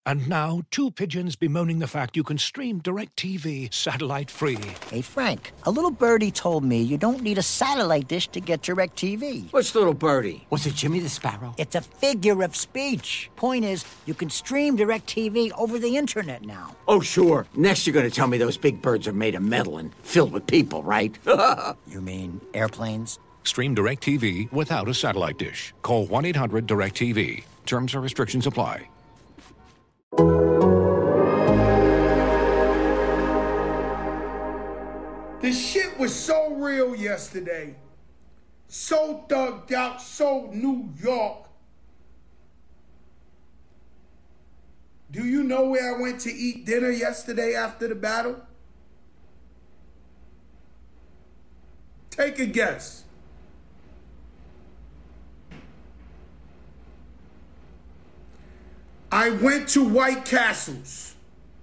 And now, two pigeons bemoaning the fact you can stream DirecTV satellite-free. Hey, Frank, a little birdie told me you don't need a satellite dish to get DirecTV. What's little birdie? Was it Jimmy the Sparrow? It's a figure of speech. Point is, you can stream DirecTV over the internet now. Oh, sure. Next you're going to tell me those big birds are made of metal and filled with people, right? You mean airplanes? Stream DirecTV without a satellite dish. Call 1-800-DirecTV. Terms and restrictions apply. The shit was so real yesterday. So thugged out, so New York. Do you know where I went to eat dinner yesterday after the battle? Take a guess. I went to White Castles.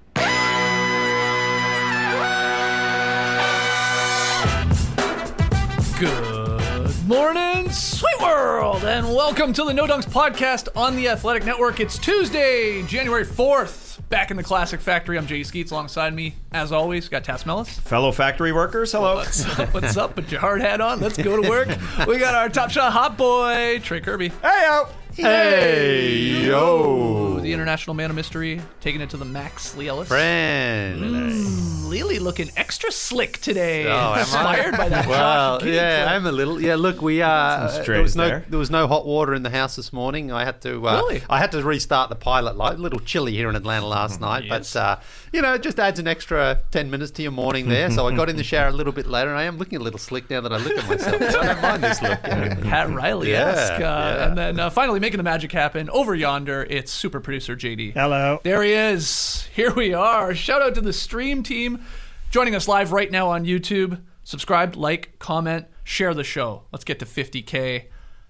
Good morning, sweet world, and welcome to the No Dunks podcast on the Athletic Network. It's Tuesday, January 4th. Back in the Classic Factory, I'm Jay Skeets. Alongside me, as always, got Tass Mellis. Fellow factory workers, hello. What's up? Put your hard hat on. Let's go to work. We got our top shot hot boy, Trey Kirby. Hey, hey, yo. The international man of mystery, taking it to the max, Lee Ellis. Friend. Lily looking extra slick today. Oh, inspired by that. Well, Josh yeah, I'm a little. Yeah, look, we there was no hot water in the house this morning. I had to Really? I had to restart the pilot light. A little chilly here in Atlanta last night, yes. but it just adds an extra 10 minutes to your morning there. So I got in the shower a little bit later, and I am looking a little slick now that I look at myself. So I don't mind this look. Pat Riley-esque. Yeah. And then finally making the magic happen over yonder, it's super producer JD. Hello. There he is. Here we are. Shout out to the stream team joining us live right now on YouTube. Subscribe, like, comment, share the show. Let's get to 50K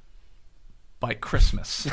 by Christmas.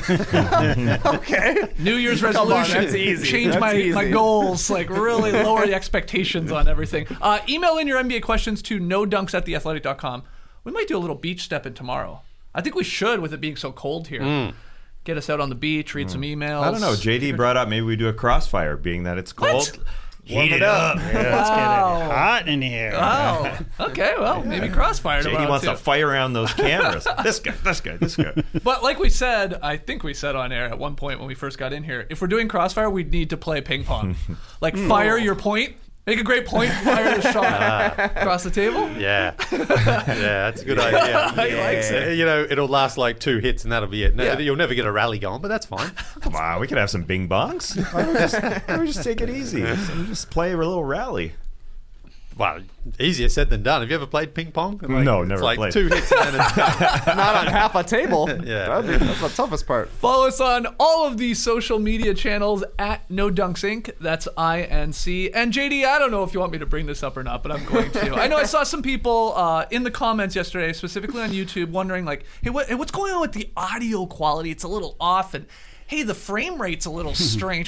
Okay. New Year's Come on, resolution. that's easy. Change That's my easy. goals. Like really lower the expectations on everything. Email in your NBA questions to nodunks@theathletic.com. We might do a little beach stepping tomorrow. I think we should, with it being so cold here. Get us out on the beach, read some emails. I don't know. JD brought up maybe we do a crossfire, being that it's cold. What? Warm it up. Yeah, let's get it hot in here. Oh, okay. Well, maybe crossfire tomorrow JD wants too. to fire around those cameras. This guy. But like we said, I think we said on air at one point when we first got in here, if we're doing crossfire, we'd need to play ping pong. Like fire your point, make a great point, fire the shot across the table. Yeah, that's a good idea. He likes it. It'll last like 2 hits and that'll be it. No, Yeah. You'll never get a rally going, but that's fine. Come on, we could have some bing bongs. Why don't we just take it easy? Just play a little rally. Well, easier said than done. Have you ever played ping pong? No, never It's like played. 2 hits and then it's done. Not on half a table. Yeah. That's the toughest part. Follow us on all of the social media channels at No Dunks Inc. That's INC. And JD, I don't know if you want me to bring this up or not, but I'm going to. I know I saw some people in the comments yesterday, specifically on YouTube, wondering like, hey, what's going on with the audio quality? It's a little off, and hey, the frame rate's a little strange.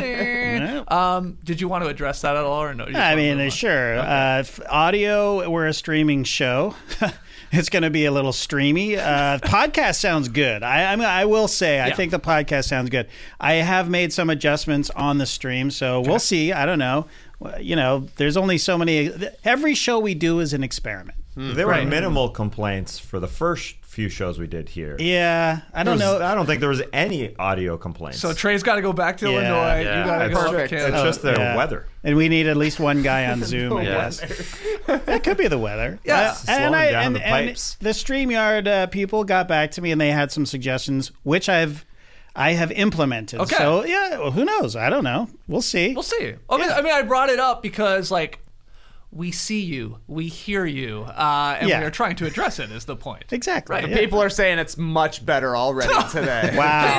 Did you want to address that at all, or no? You just I want to mean, move on? sure. Audio, we're a streaming show. It's going to be a little streamy. Podcast sounds good. I will say, I Yeah. think the podcast sounds good. I have made some adjustments on the stream, so we'll see. I don't know. There's only so many. Every show we do is an experiment. There were minimal complaints for the first few shows we did here. Yeah, I don't know. I don't think there was any audio complaints. So Trey's got to go back to Yeah. Illinois. Yeah. You got to it's, go to it's Canada. just the Yeah. weather. And we need at least one guy on Zoom, I Yeah. guess. It could be the weather. Yeah. Slowing down the pipes. The StreamYard people got back to me and they had some suggestions, which I have implemented. Okay. So yeah, well, who knows? I don't know. We'll see. We'll see. I mean, I brought it up because, like, we see you, we hear you, and Yeah. we are trying to address it, is the point. Exactly. Right. yeah. People are saying it's much better already today.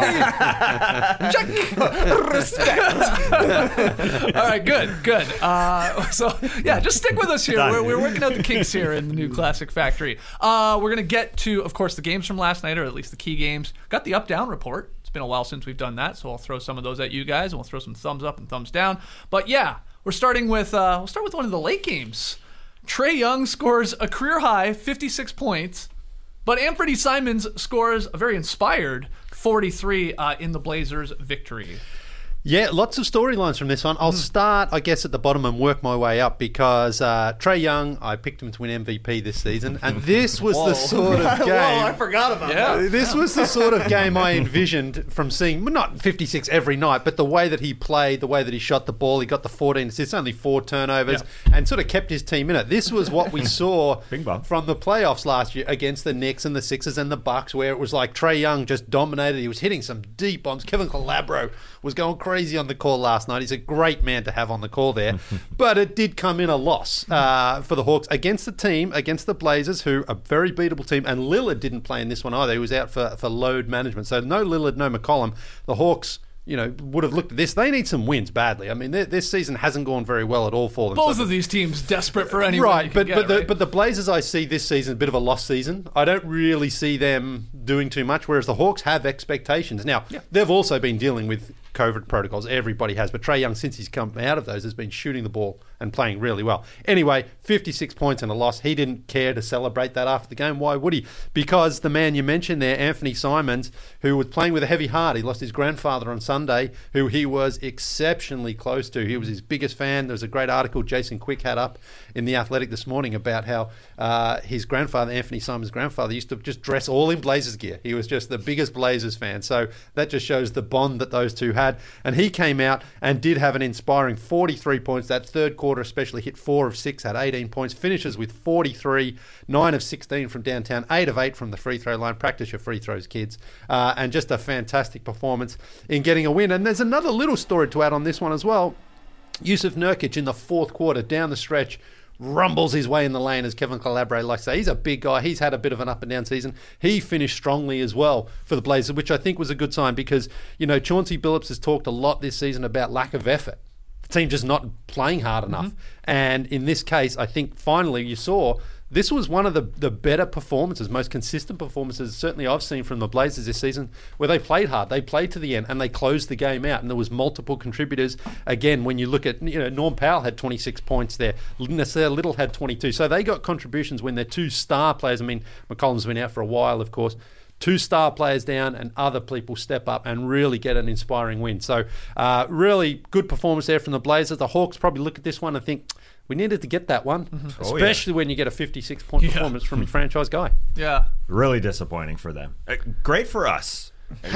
Wow. Check. Respect. All right, good. So, yeah, just stick with us here. Done. We're working out the kinks here in the new Classic Factory. We're going to get to, of course, the games from last night, or at least the key games. Got the up-down report. It's been a while since we've done that, so I'll throw some of those at you guys, and we'll throw some thumbs up and thumbs down. But, yeah, we're starting with, we'll start with one of the late games. Trae Young scores a career-high 56 points, but Anthony Simons scores a very inspired 43 in the Blazers' victory. Yeah, lots of storylines from this one. I'll start, I guess, at the bottom and work my way up because Trae Young, I picked him to win MVP this season, and this was the sort of game. Whoa, I forgot about that. This was the sort of game I envisioned from seeing, well, not 56 every night, but the way that he played, the way that he shot the ball, he got the 14 assists, only 4 turnovers, and sort of kept his team in it. This was what we saw from the playoffs last year against the Knicks and the Sixers and the Bucks, where it was like Trae Young just dominated. He was hitting some deep bombs. Kevin Calabro was going crazy on the call last night. He's a great man to have on the call there. But it did come in a loss for the Hawks against the team, against the Blazers, who are a very beatable team. And Lillard didn't play in this one either. He was out for load management. So no Lillard, no McCollum. The Hawks, would have looked at this. They need some wins badly. I mean, this season hasn't gone very well at all for them. Both of these teams desperate for anyone. Right, but the Blazers, I see this season a bit of a lost season. I don't really see them doing too much, whereas the Hawks have expectations. Now, they've also been dealing with COVID protocols. Everybody has. But Trae Young, since he's come out of those, has been shooting the ball and playing really well. Anyway, 56 points and a loss. He didn't care to celebrate that after the game. Why would he? Because the man you mentioned there, Anthony Simons, who was playing with a heavy heart. He lost his grandfather on Sunday, who he was exceptionally close to. He was his biggest fan. There was a great article Jason Quick had up in The Athletic this morning about how his grandfather, Anthony Simons' grandfather, used to just dress all in Blazers gear. He was just the biggest Blazers fan. So that just shows the bond that those two had. And he came out and did have an inspiring 43 points. That third quarter especially, hit 4 of 6, had 18 points, finishes with 43, 9 of 16 from downtown, 8 of 8 from the free throw line. Practice your free throws, kids. And just a fantastic performance in getting a win. And there's another little story to add on this one as well. Yusuf Nurkic in the fourth quarter, down the stretch, rumbles his way in the lane, as Kevin Calabro likes to say. He's a big guy. He's had a bit of an up and down season. He finished strongly as well for the Blazers, which I think was a good sign because, Chauncey Billups has talked a lot this season about lack of effort. The team just not playing hard enough. And in this case, I think finally you saw this was one of the better performances, most consistent performances certainly I've seen from the Blazers this season, where they played hard, they played to the end, and they closed the game out. And there was multiple contributors. Again, when you look at, Norm Powell had 26 points there, Nasir Little had 22. So they got contributions when their 2 star players. I mean, McCollum's been out for a while, of course. 2 star players down and other people step up and really get an inspiring win. So really good performance there from the Blazers. The Hawks probably look at this one and think, we needed to get that one, especially when you get a 56-point performance from your franchise guy. Yeah. Really disappointing for them. Great for us.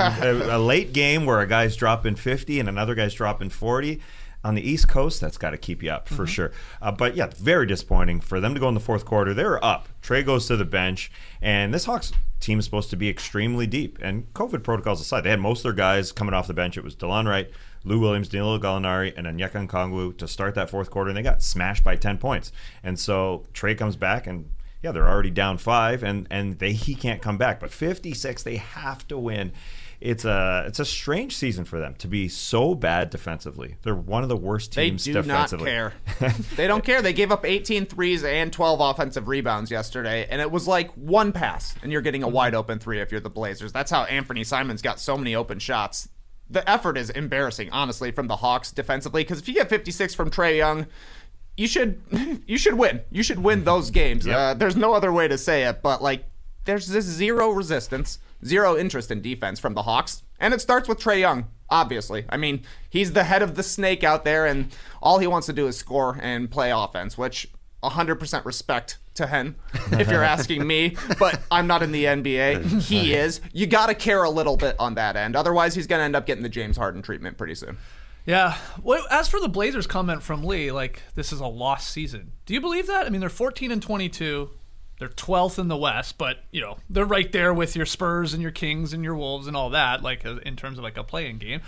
A late game where a guy's dropping 50 and another guy's dropping 40. On the East Coast, that's got to keep you up for sure. But yeah, very disappointing for them to go in the fourth quarter. They were up. Trae goes to the bench, and this Hawks team is supposed to be extremely deep. And COVID protocols aside, they had most of their guys coming off the bench. It was DeLon Wright, Lou Williams, Danilo Gallinari, and Onyeka Okongwu to start that fourth quarter, and they got smashed by 10 points. And so Trae comes back, and yeah, they're already down 5, and he can't come back. But 56, they have to win. It's a strange season for them to be so bad defensively. They're one of the worst teams defensively. They do not care. They don't care. They gave up 18 threes and 12 offensive rebounds yesterday, and it was like one pass, and you're getting a wide open 3 if you're the Blazers. That's how Anthony Simons got so many open shots. The effort is embarrassing, honestly, from the Hawks defensively, because if you get 56 from Trae Young, you should win. You should win those games. Yep. There's no other way to say it, but there's this zero resistance, zero interest in defense from the Hawks, and it starts with Trae Young, obviously. I mean, he's the head of the snake out there, and all he wants to do is score and play offense, which 100% respect to him, if you're asking me, but I'm not in the NBA. He is. You got to care a little bit on that end. Otherwise, he's going to end up getting the James Harden treatment pretty soon. Yeah. Well, as for the Blazers comment from Lee, this is a lost season. Do you believe that? I mean, they're 14-22. They're 12th in the West, but, they're right there with your Spurs and your Kings and your Wolves and all that, in terms of a play-in game.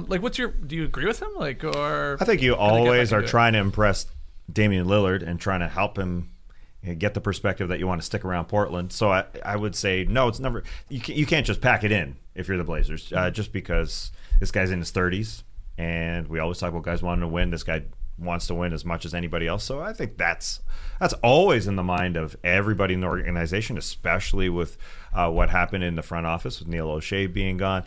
Do you agree with him? Or I think you always are trying to impress Damian Lillard and trying to help him get the perspective that you want to stick around Portland. So I would say, no, it's never, you can't just pack it in if you're the Blazers, just because this guy's in his 30s, and we always talk about guys wanting to win. This guy wants to win as much as anybody else. So I think that's always in the mind of everybody in the organization, especially with what happened in the front office with Neil O'Shea being gone.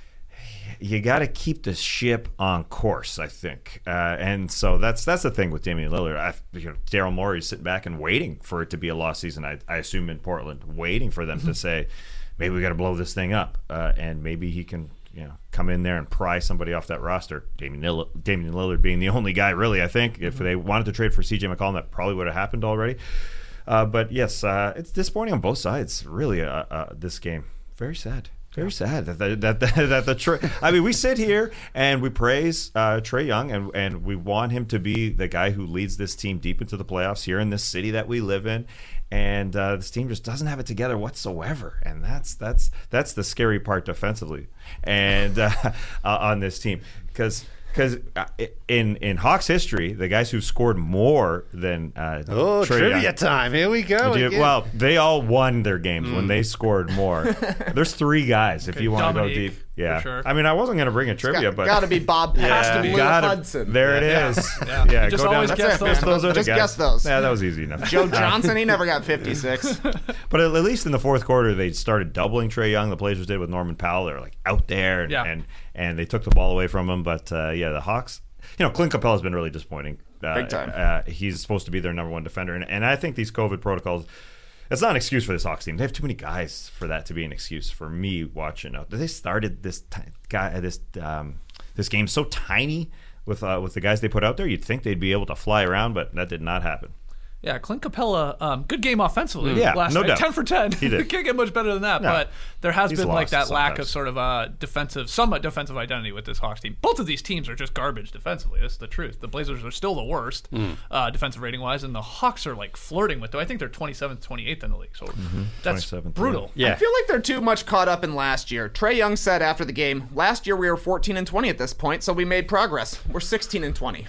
You got to keep the ship on course, I think, and so that's the thing with Damian Lillard. Daryl Morey's sitting back and waiting for it to be a lost season. I assume in Portland, waiting for them to say, maybe we got to blow this thing up, and maybe he can come in there and pry somebody off that roster. Damian Lillard being the only guy, really, I think. If they wanted to trade for C.J. McCollum, that probably would have happened already. But yes, it's disappointing on both sides, really, this game. Very sad. Very sad I mean, we sit here and we praise Trae Young, and we want him to be the guy who leads this team deep into the playoffs here in this city that we live in. And this team just doesn't have it together whatsoever, and that's the scary part defensively, and on this team, because in Hawks history, the guys who scored more than Trae trivia Young, time. Here we go. well, they all won their games when they scored more. There's 3 guys if you want to go deep. Yeah, for sure. I mean, I wasn't going to bring a trivia, but got to be Bob Pass to Lou Hudson. There it is. Yeah. Just go always down. guess those. Those are the Just guys. guess those. Yeah, that was easy enough. Joe Johnson, he never got 56. But at least in the fourth quarter, they started doubling Trae Young. The Blazers did with Norman Powell. They were like out there, and they took the ball away from him. But the Hawks, Clint Capella has been really disappointing. Big time. He's supposed to be their number one defender, and I think these COVID protocols. It's not an excuse for this Hawks team. They have too many guys for that to be an excuse for me watching. They started this game so tiny with the guys they put out there. You'd think they'd be able to fly around, but that did not happen. Yeah, Clint Capella, good game offensively. Yeah, last no night. doubt. 10 for 10. He did. Can't get much better than that. No. But there has He's been like that lost lack of sometimes. sort of somewhat defensive identity with this Hawks team. Both of these teams are just garbage defensively. That's the truth. The Blazers are still the worst defensive rating wise, and the Hawks are like flirting with. I think they're 27th, 28th in the league. So that's 27th, brutal. Yeah. I feel like they're too much caught up in last year. Trae Young said after the game, last year we were 14-20 at this point, so we made progress. We're 16-20.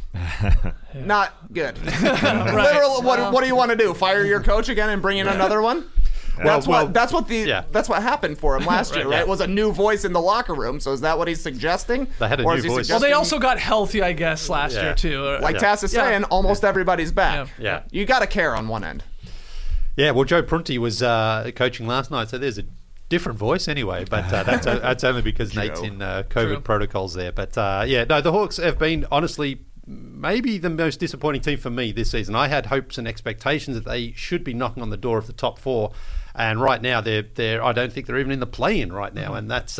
Not good. Literally, what do you want to do? Fire your coach again and bring in another one? That's what happened for him last year, right? Was a new voice in the locker room. So is that what he's suggesting? They had a new voice. Well, they also got healthy, I guess, last year too. Like Tass is saying, almost everybody's back. Yeah. You got to care on one end. Yeah, well, Joe Prunty was coaching last night, so there's a different voice anyway, but that's only because Nate's in COVID protocols there. But the Hawks have been, honestly, maybe the most disappointing team for me this season. I had hopes and expectations that they should be knocking on the door of the top 4, and right now they're I don't think they're even in the play-in right now, and that's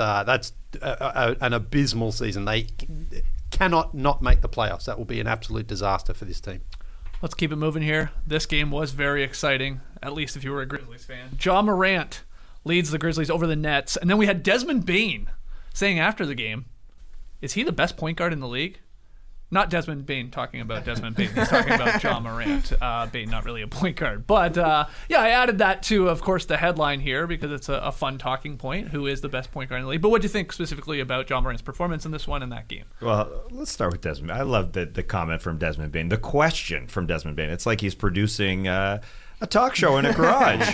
an abysmal season. They cannot not make the playoffs. That will be an absolute disaster for this team. Let's keep it moving here. This game was very exciting, at least if you were a Grizzlies fan. Ja Morant leads the Grizzlies over the Nets, and then we had Desmond Bane saying after the game, is he the best point guard in the league? Not Desmond Bane talking about Desmond Bane. He's talking about Ja Morant. Bane, not really a point guard. But, I added that to, of course, the headline here because it's a fun talking point. Who is the best point guard in the league? But what do you think specifically about Ja Morant's performance in this one and that game? Well, let's start with Desmond. I love the comment from Desmond Bane. The question from Desmond Bane. It's like he's producing a talk show in a garage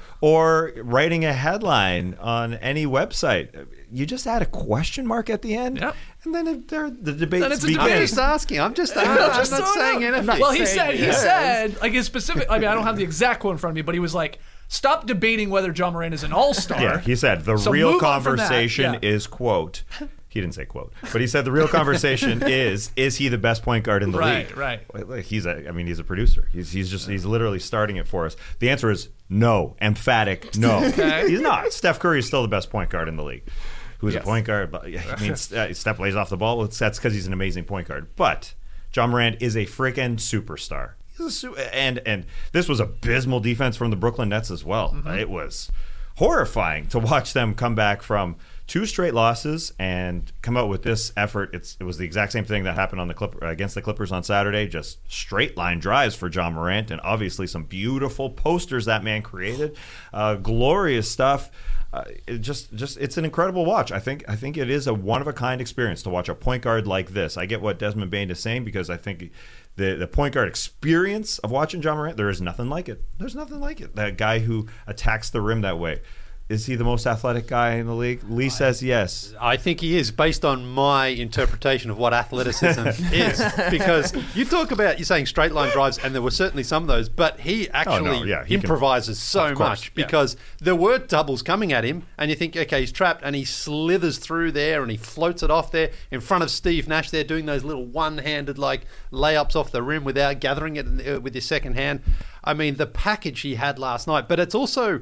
or writing a headline on any website. You just add a question mark at the end, and then the debate begins. I'm just asking. I'm not saying anything. Well, he said, like his specific. I mean, I don't have the exact quote in front of me, but he was like, "Stop debating whether Ja Morant is an all-star." Yeah, he said the real conversation is quote. He didn't say quote, but he said the real conversation is he the best point guard in the league? Right. He's a producer. He's literally starting it for us. The answer is no, emphatic no. Okay. He's not. Steph Curry is still the best point guard in the league. Who's a point guard? But I mean, Steph lays off the ball. That's because he's an amazing point guard. But Ja Morant is a freaking superstar. And this was abysmal defense from the Brooklyn Nets as well. It was horrifying to watch them come back from 2 straight losses and come out with this effort. It was the exact same thing that happened on against the Clippers on Saturday. Just straight line drives for Ja Morant, and obviously some beautiful posters that man created. Glorious stuff. It's an incredible watch. I think it is a one of a kind experience to watch a point guard like this. I get what Desmond Bane is saying because I think the point guard experience of watching Ja Morant, there is nothing like it. There's nothing like it. That guy who attacks the rim that way. Is he the most athletic guy in the league? Lee says yes. I think he is, based on my interpretation of what athleticism is. Because you're saying straight line drives, and there were certainly some of those, but he actually improvises so much because there were doubles coming at him, and you think, okay, he's trapped, and he slithers through there, and he floats it off there in front of Steve Nash there, doing those little one-handed layups off the rim without gathering it with his second hand. I mean, the package he had last night, but it's also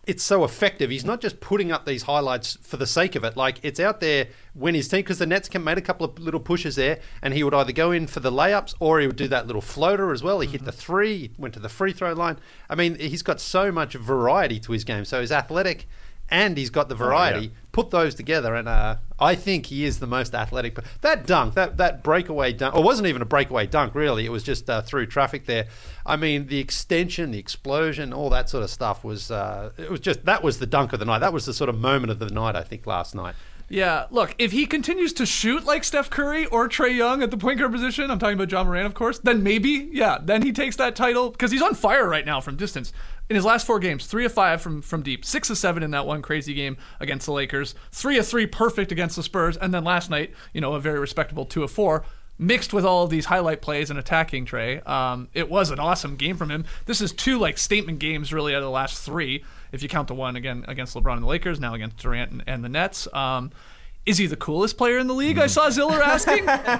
it's so effective. He's not just putting up these highlights for the sake of it. Like, it's out there when his team, because the Nets made a couple of little pushes there, and he would either go in for the layups or he would do that little floater as well. He hit the three, he went to the free throw line. I mean, he's got so much variety to his game. So he's athletic and he's got the variety. Put those together, and I think he is the most athletic. That dunk, that breakaway dunk, or wasn't even a breakaway dunk, really. It was just through traffic there. I mean, the extension, the explosion, all that sort of stuff was, that was the dunk of the night. That was the sort of moment of the night, I think, last night. Yeah, look, if he continues to shoot like Steph Curry or Trae Young at the point guard position, I'm talking about John Moran, of course, then maybe, then he takes that title, because he's on fire right now from distance. In his last 4 games, 3 of 5 from deep, 6 of 7 in that one crazy game against the Lakers, 3 of 3 perfect against the Spurs, and then last night, a very respectable 2 of 4, mixed with all of these highlight plays and attacking Trae. It was an awesome game from him. This is 2 statement games really out of the last 3, if you count the one again against LeBron and the Lakers, now against Durant and the Nets. Is he the coolest player in the league? I saw Ziller asking.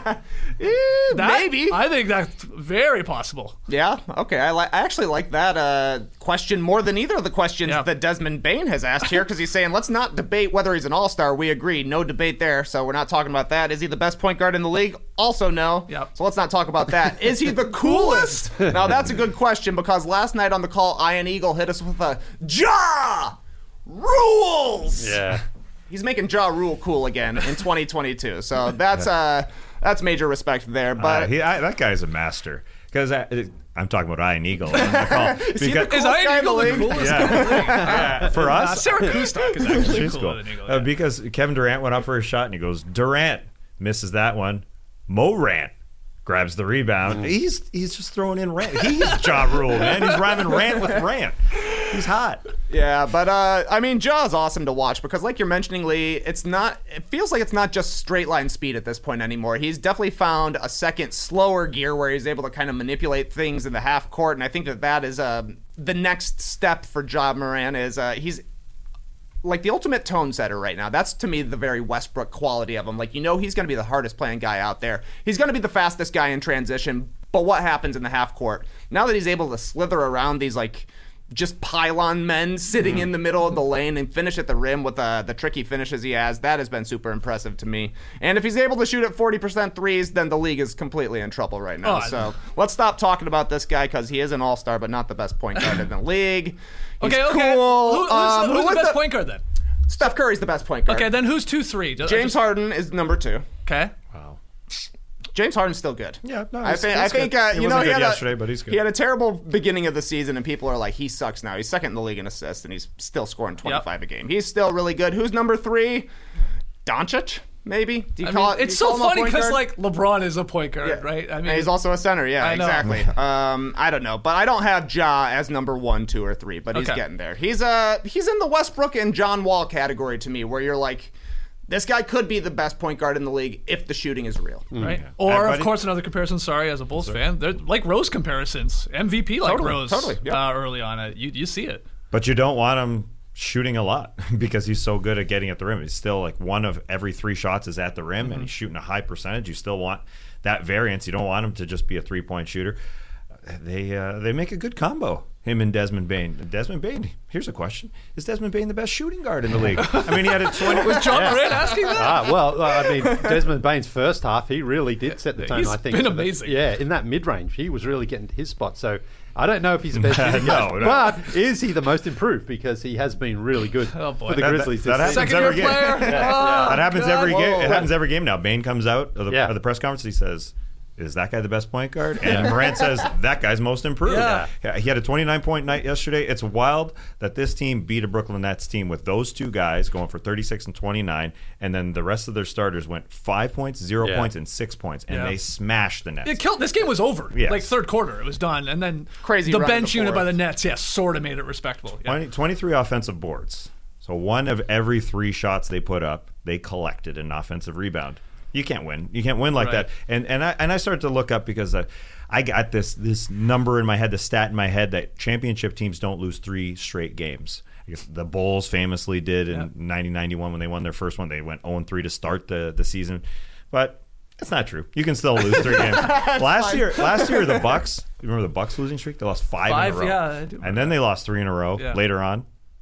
Maybe. I think that's very possible. Yeah, okay. I actually like that question more than either of the questions that Desmond Bane has asked here, because he's saying, let's not debate whether he's an all-star. We agree. No debate there, so we're not talking about that. Is he the best point guard in the league? Also no. Yep. So let's not talk about that. Is he the coolest? Now, that's a good question, because last night on the call, Ian Eagle hit us with a Ja Rules! Yeah. He's making Ja Rule cool again in 2022, so that's major respect there. But that guy's a master, because I'm talking about Ian Eagle. On the call. Is Ian Eagle the coolest guy in the league? Yeah. For us, Sarah Kustok is actually cooler than Eagle. Because Kevin Durant went up for a shot and he goes, Durant misses that one. Morant grabs the rebound. He's just throwing in rant. He's Ja Rule, man. He's rhyming rant with rant. He's hot. Yeah, but I mean, Ja's awesome to watch, because like you're mentioning, Lee, it feels like it's not just straight line speed at this point anymore. He's definitely found a second slower gear where he's able to kind of manipulate things in the half court, and I think that is the next step for Ja Moran. Is he's like the ultimate tone setter right now. That's, to me, the very Westbrook quality of him. Like, he's going to be the hardest playing guy out there. He's going to be the fastest guy in transition, but what happens in the half court? Now that he's able to slither around these, just pylon men sitting in the middle of the lane and finish at the rim with the tricky finishes he has, that has been super impressive to me. And if he's able to shoot at 40% threes, then the league is completely in trouble right now. So let's stop talking about this guy, because he is an all-star, but not the best point guard in the league. He's cool. Who's the best point guard then? Steph Curry's the best point guard. Okay, then who's 2-3? James Harden is number 2. Okay. Wow. James Harden's still good. Yeah, no, I think he wasn't good yesterday, but he's good. He had a terrible beginning of the season, and people are like, he sucks now. He's second in the league in assists, and he's still scoring 25 a game. He's still really good. Who's number 3? Doncic, maybe? It's so funny because LeBron is a point guard, right? I mean, and he's also a center. Yeah, exactly. I don't know, but I don't have Ja as number 1, 2, or 3, but he's getting there. He's in the Westbrook and John Wall category to me, where you're like, this guy could be the best point guard in the league if the shooting is real. Right. Or, of course, another comparison, as a Bulls fan, they're like Rose comparisons. MVP Rose early on. You see it. But you don't want him shooting a lot because he's so good at getting at the rim. He's still like 1 of every 3 shots is at the rim, and he's shooting a high percentage. You still want that variance. You don't want him to just be a 3-point shooter. They make a good combo, him and Desmond Bane. Desmond Bane, here's a question. Is Desmond Bane the best shooting guard in the league? I mean, he had a 20... Was John Moran asking that? Desmond Bane's first half, he really did set the tone, I think. He's been amazing. In that mid-range, he was really getting to his spot. So I don't know if he's the best shooting guard, but is he the most improved? Because he has been really good for the Grizzlies this season. Second-year player. That happens every game. It happens every game now. Bane comes out of the press conference. He says, is that guy the best point guard? And Morant says, that guy's most improved. Yeah. He had a 29-point night yesterday. It's wild that this team beat a Brooklyn Nets team with those 2 guys going for 36 and 29, and then the rest of their starters went 5 points, 0 points, and 6 points, and they smashed the Nets. This game was over. Yes. Like third quarter, it was done. And then crazy the bench unit by the Nets, sort of made it respectable. 23 offensive boards. So 1 of every 3 shots they put up, they collected an offensive rebound. You can't win. You can't win like that. And I started to look up because I got this number in my head, the stat in my head that championship teams don't lose 3 straight games. I guess the Bulls famously did in 90-91 when they won their first one. They went 0-3 to start the season. But that's not true. You can still lose 3 games. Last year, the Bucks, you remember the Bucks losing streak? They lost 5 in a row. Yeah, I do. And then they lost 3 in a row later on.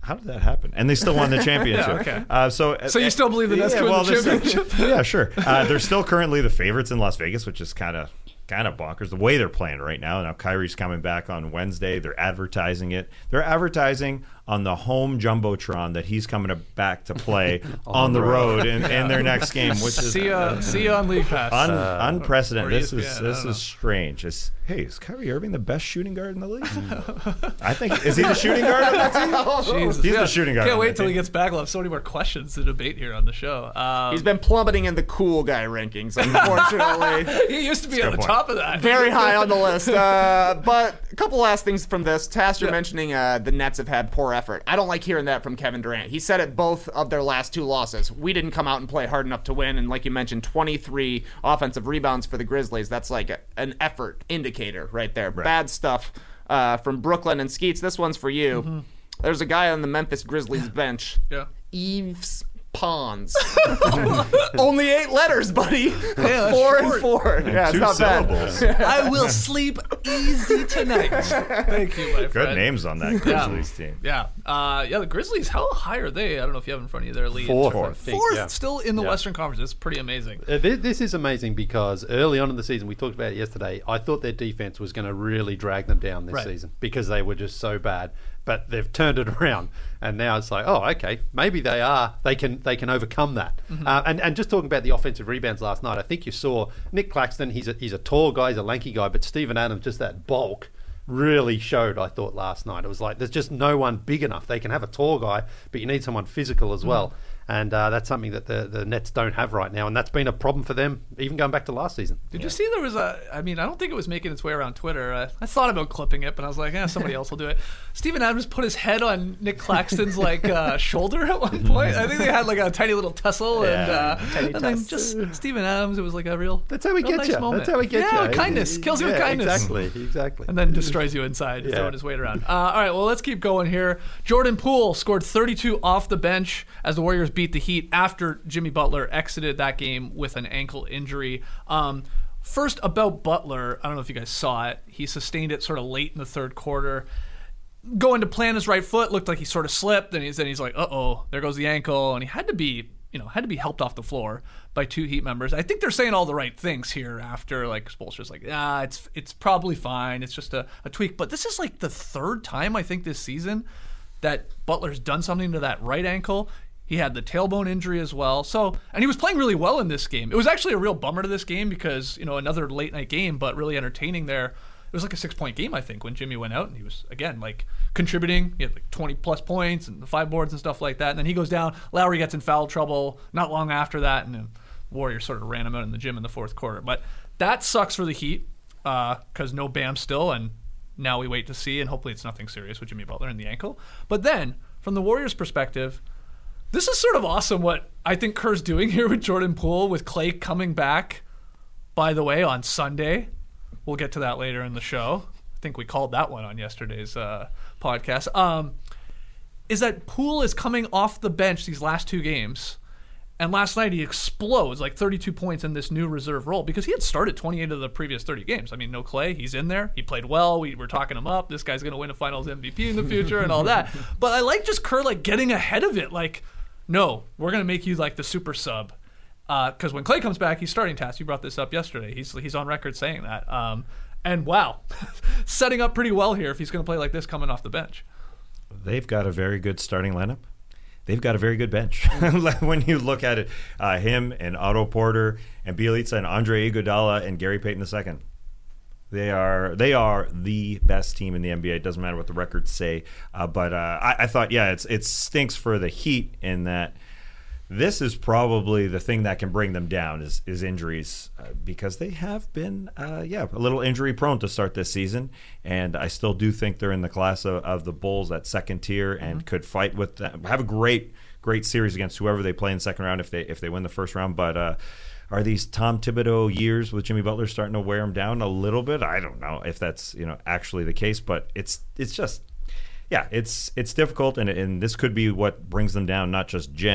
how did that happen? And they still won the championship. Yeah, okay. So you still believe the Nets win the championship? Yeah, sure. They're still currently the favorites in Las Vegas, which is kind of bonkers the way they're playing right now. Now Kyrie's coming back on Wednesday. They're advertising it. They're advertising on the home jumbotron that he's coming back to play on the road in their next game, which is see you on League Pass. Unprecedented. This ESPN, is strange. Is Kyrie Irving the best shooting guard in the league? I think is he the shooting guard on that team? Jesus. He's the shooting guard. Can't wait till he gets back. We'll have so many more questions to debate here on the show. He's been plummeting in the cool guy rankings, unfortunately. He used to be at the top of that. Very high on the list. But a couple last things from this. Tass, you're mentioning the Nets have had poor effort. I don't like hearing that from Kevin Durant. He said it both of their last 2 losses. We didn't come out and play hard enough to win, and like you mentioned, 23 offensive rebounds for the Grizzlies. That's like an effort indicator right there. Right. Bad stuff from Brooklyn. And Skeets, this one's for you. Mm-hmm. There's a guy on the Memphis Grizzlies bench. Yeah. Yves Pons. Only 8 letters, buddy. Yeah, 4 and 4. Yeah, it's not syllables. bad. I will sleep easy tonight. Thank you, my friend. Good names on that Grizzlies team. Yeah. The Grizzlies, how high are they? I don't know if you have in front of you their lead. Fourth, still in the Western Conference. It's pretty amazing. This is amazing because early on in the season, we talked about it yesterday, I thought their defense was going to really drag them down this season because they were just so bad. But they've turned it around, and now it's like, oh, okay, maybe they can overcome that. Mm-hmm. And just talking about the offensive rebounds last night, I think you saw Nick Claxton. He's a tall guy, he's a lanky guy, but Steven Adams, just that bulk, really showed. I thought last night it was like there's just no one big enough. They can have a tall guy, but you need someone physical as well. And that's something that the Nets don't have right now, and that's been a problem for them, even going back to last season. Did you see there was I don't think it was making its way around Twitter. I thought about clipping it, but I was like, somebody else will do it. Steven Adams put his head on Nick Claxton's shoulder at one point. I think they had like a tiny little tussle, and then just Steven Adams. It was like a real. That's how he gets you. Moment. That's how he gets you. Yeah, kindness kills you with kindness. Exactly. And then destroys you inside, throwing his weight around. All right, well, let's keep going here. Jordan Poole scored 32 off the bench as the Warriors beat the Heat after Jimmy Butler exited that game with an ankle injury. First, about Butler, I don't know if you guys saw it. He sustained it sort of late in the third quarter. Going to plant his right foot, looked like he sort of slipped, and he's like, uh-oh, there goes the ankle, and he had to be helped off the floor by 2 Heat members. I think they're saying all the right things here after, like, Spoelstra's like, it's probably fine. It's just a tweak. But this is like the 3rd time, I think, this season that Butler's done something to that right ankle. He had the tailbone injury as well. And he was playing really well in this game. It was actually a real bummer to this game because, another late night game, but really entertaining there. It was like a 6-point game, I think, when Jimmy went out, and he was, again, like contributing. He had like 20 plus points and 5 boards and stuff like that. And then he goes down. Lowry gets in foul trouble not long after that, and the Warriors sort of ran him out in the gym in the 4th quarter. But that sucks for the Heat because no Bam still, and now we wait to see, and hopefully it's nothing serious with Jimmy Butler and the ankle. But then, from the Warriors' perspective, this is sort of awesome what I think Kerr's doing here with Jordan Poole, with Clay coming back, by the way, on Sunday. We'll get to that later in the show. I think we called that one on yesterday's podcast. Is that Poole is coming off the bench these last 2 games, and last night he explodes, like 32 points in this new reserve role, because he had started 28 of the previous 30 games. I mean, no Clay, he's in there. He played well. We were talking him up. This guy's going to win a Finals MVP in the future and all that. But I like just Kerr like getting ahead of it, like, no, we're going to make you like the super sub. Because when Clay comes back, he's starting Tass. You brought this up yesterday. He's on record saying that. And wow, setting up pretty well here if he's going to play like this coming off the bench. They've got a very good starting lineup. They've got a very good bench. When you look at it, him and Otto Porter and Bjelica and Andre Iguodala and Gary Payton II. They are the best team in the NBA. It doesn't matter what the records say. But I thought, it stinks for the Heat in that this is probably the thing that can bring them down is injuries because they have been, a little injury prone to start this season. And I still do think they're in the class of the Bulls at second tier and could fight with them. Have a great series against whoever they play in the second round if they win the first round. But are these Tom Thibodeau years with Jimmy Butler starting to wear him down a little bit? I don't know if that's actually the case, but it's just it's difficult, and this could be what brings them down. Not just Jim,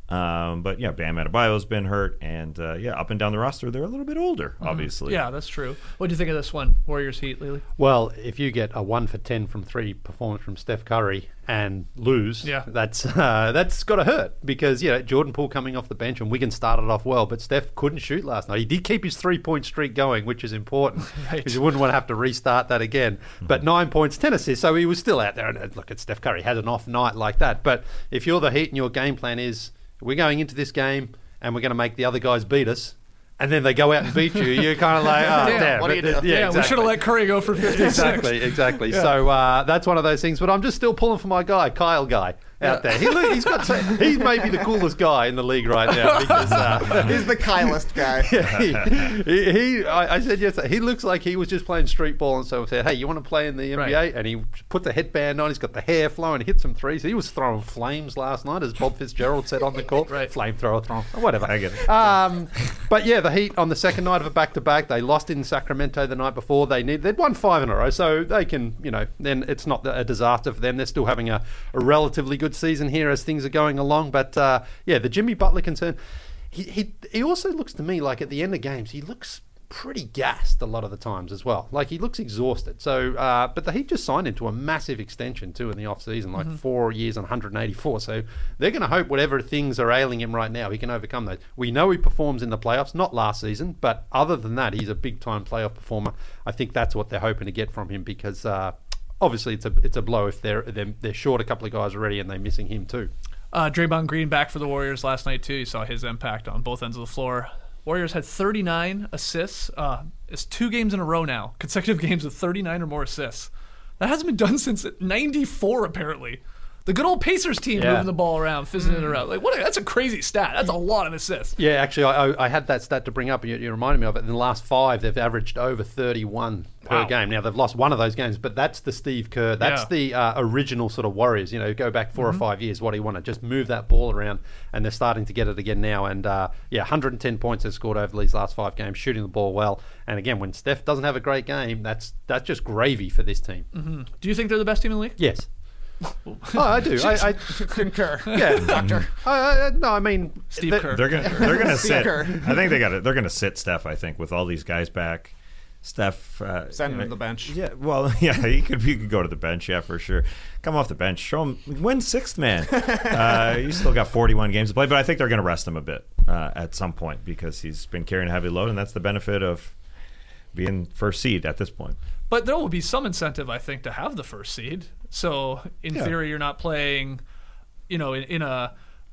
But yeah, Bam Adebayo's been hurt, and up and down the roster, they're a little bit older, obviously. Yeah, that's true. What do you think of this one, Warriors Heat, Lily? Well, if you get a 1 for 10 from 3 performance from Steph Curry and lose, that's got to hurt because Jordan Poole coming off the bench and Wiggins started off well, but Steph couldn't shoot last night. He did keep his 3-point streak going, which is important because you wouldn't want to have to restart that again. But 9 points, 10 assists, so he was still out there. And look, at Steph Curry had an off night like that. But if you're the Heat and your game plan is we're going into this game and we're going to make the other guys beat us, and then they go out and beat you, you're kind of like, oh, damn. What do you do? Yeah, exactly. We should have let Curry go for 56. Exactly. Yeah. So that's one of those things. But I'm just still pulling for my guy, Kyle Guy, out there. He may be the coolest guy in the league right now because he's the Kylist guy. I said yesterday, he looks like he was just playing street ball, and so I said, hey, you want to play in the NBA? Right. And he put the headband on, he's got the hair flowing, hit some threes. He was throwing flames last night, as Bob Fitzgerald said on the court. Right. Flamethrower, whatever. I get it. But yeah, the Heat on the second night of a back-to-back, they lost in Sacramento the night before. They'd won 5 in a row, so they can, then it's not a disaster for them. They're still having a relatively good season here as things are going along. But the Jimmy Butler concern, he also looks to me like at the end of games, he looks pretty gassed a lot of the times as well. Like he looks exhausted. So, but the Heat just signed into a massive extension too in the off season, like 4 years and 184. So they're going to hope whatever things are ailing him right now, he can overcome those. We know he performs in the playoffs, not last season, but other than that, he's a big time playoff performer. I think that's what they're hoping to get from him because obviously it's a blow if they're short a couple of guys already and they're missing him too. Draymond Green back for the Warriors last night too. You saw his impact on both ends of the floor. Warriors had 39 assists. It's 2 games in a row now, consecutive games with 39 or more assists. That hasn't been done since '94, apparently. The good old Pacers team moving the ball around, fizzing it around. That's a crazy stat. That's a lot of assists. Yeah, actually, I had that stat to bring up. You reminded me of it. In the last 5, they've averaged over 31 per game. Now, they've lost one of those games, but that's the Steve Kerr. That's the original sort of Warriors. Go back 4 or 5 years. What do you want to just move that ball around? And they're starting to get it again now. And 110 points they've scored over these last 5 games, shooting the ball well. And again, when Steph doesn't have a great game, that's just gravy for this team. Mm-hmm. Do you think they're the best team in the league? Yes. I do. I concur. Yeah, Doctor. No, I mean Steve Kerr. They're gonna sit. I think they're gonna sit Steph. I think with all these guys back, Steph send him to the bench. Yeah, well, yeah, he could go to the bench. Yeah, for sure. Come off the bench, show him win 6th man. You still got 41 games to play, but I think they're gonna rest him a bit at some point because he's been carrying a heavy load, and that's the benefit of being first seed at this point. But there will be some incentive, I think, to have the first seed. So in theory, you're not playing, in the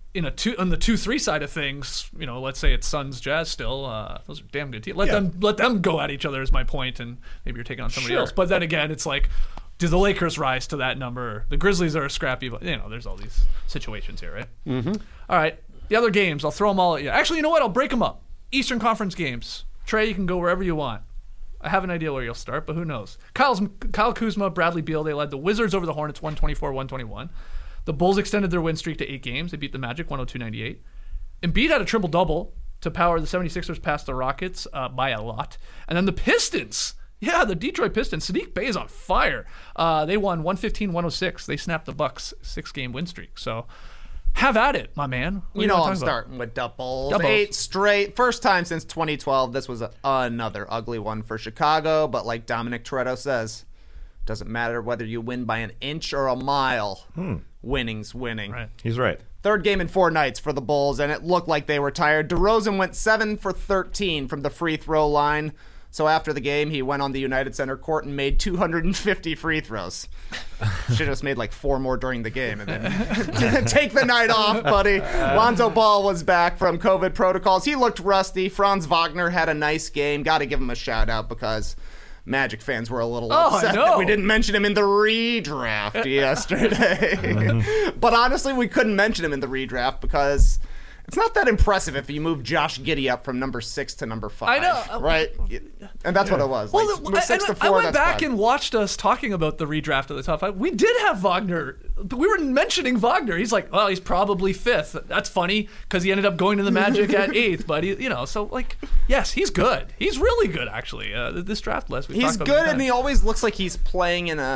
2-3 side of things. Let's say it's Suns Jazz still. Those are damn good teams. Let them go at each other is my point, and maybe you're taking on somebody else. But then again, it's like, do the Lakers rise to that number? The Grizzlies are scrappy, but there's all these situations here, right? Mm-hmm. All right, the other games, I'll throw them all at you. Actually, you know what? I'll break them up. Eastern Conference games. Trey, you can go wherever you want. I have an idea where you'll start, but who knows? Kyle Kuzma, Bradley Beal, they led the Wizards over the Hornets 124-121. The Bulls extended their win streak to 8 games. They beat the Magic 102-98. Embiid had a triple-double to power the 76ers past the Rockets by a lot. And then the Pistons. Yeah, the Detroit Pistons. Sadiq Bey is on fire. They won 115-106. They snapped the Bucks' 6-game win streak. So have at it, my man. I'm starting with doubles. 8 straight. First time since 2012. This was another ugly one for Chicago. But like Dominic Toretto says, doesn't matter whether you win by an inch or a mile. Winning's winning. Right. He's right. 3rd game in 4 nights for the Bulls, and it looked like they were tired. DeRozan went 7 for 13 from the free throw line. So after the game, he went on the United Center court and made 250 free throws. Should have just made like 4 more during the game and then take the night off, buddy. Lonzo Ball was back from COVID protocols. He looked rusty. Franz Wagner had a nice game. Got to give him a shout out because Magic fans were a little upset that we didn't mention him in the redraft yesterday. But honestly, we couldn't mention him in the redraft because it's not that impressive if you move Josh Giddey up from number 6 to number 5. I know. Right? And that's what it was. Well, like, 6 to 4, I went back fine. and watched us talking about the redraft of the top 5. We did have Wagner. We were mentioning Wagner. He's like, well, he's probably 5th. That's funny because he ended up going to the Magic at 8th. But, so, like, yes, he's good. He's really good, actually. This draft list. He's good, and he always looks like he's playing in a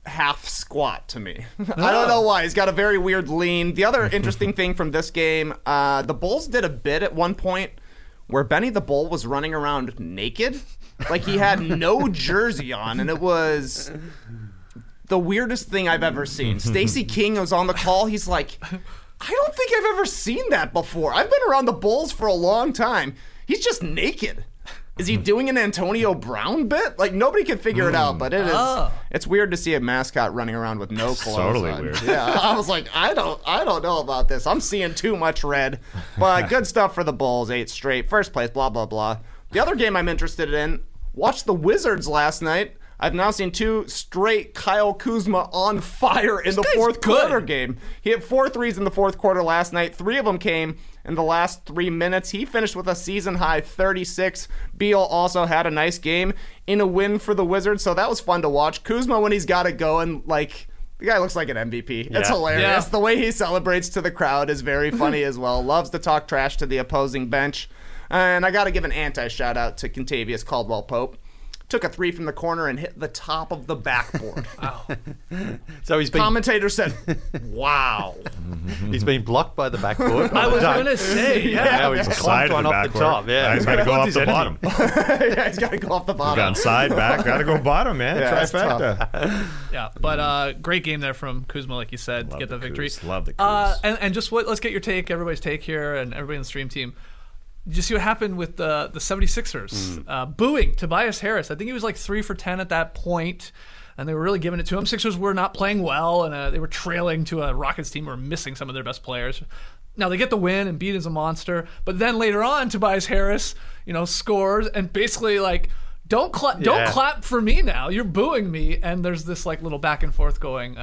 half squat to me. I don't know why. He's got a very weird lean. The other interesting thing from this game, the Bulls did a bit at one point where Benny the Bull was running around naked. Like he had no jersey on, and it was the weirdest thing I've ever seen. Stacey King was on the call. He's like, I don't think I've ever seen that before. I've been around the Bulls for a long time. He's just naked. Is he doing an Antonio Brown bit? Like, nobody can figure it out, but it's weird to see a mascot running around with no clothes totally on. weird. Yeah, I was like, I don't know about this. I'm seeing too much red. But good stuff for the Bulls, 8 straight. First place, blah, blah, blah. The other game I'm interested in, watched the Wizards last night. I've now seen 2 straight Kyle Kuzma on fire in the fourth quarter game. He hit 4 threes in the fourth quarter last night. 3 of them came in the last 3 minutes. He finished with a season-high 36. Beal also had a nice game in a win for the Wizards, so that was fun to watch. Kuzma, when he's got it going, like, the guy looks like an MVP. It's hilarious. Yeah. The way he celebrates to the crowd is very funny as well. Loves to talk trash to the opposing bench. And I got to give an anti-shout-out to Kentavious Caldwell-Pope. Took a 3 from the corner and hit the top of the backboard. Wow. So he's been... Commentator said, wow. He's been blocked by the backboard. I was going to say, yeah. He's climbed one off the top. Yeah, he's got to go off the bottom. Yeah, he's got to go off the bottom. Gone side, back, got to go bottom, man. Yeah, Trifecta. Yeah, but great game there from Kuzma, like you said, to get the victory. Love the Kuz. And just let's get your take, everybody's take here, and everybody in the stream team. Did you see what happened with the 76ers? Booing Tobias Harris. I think he was like 3 for 10 at that point, and they were really giving it to him. Sixers were not playing well, and they were trailing to a Rockets team who were missing some of their best players. Now, they get the win, and Embiid is a monster, but then later on, Tobias Harris, scores, and basically, like, don't clap for me now. You're booing me, and there's this, like, little back and forth going.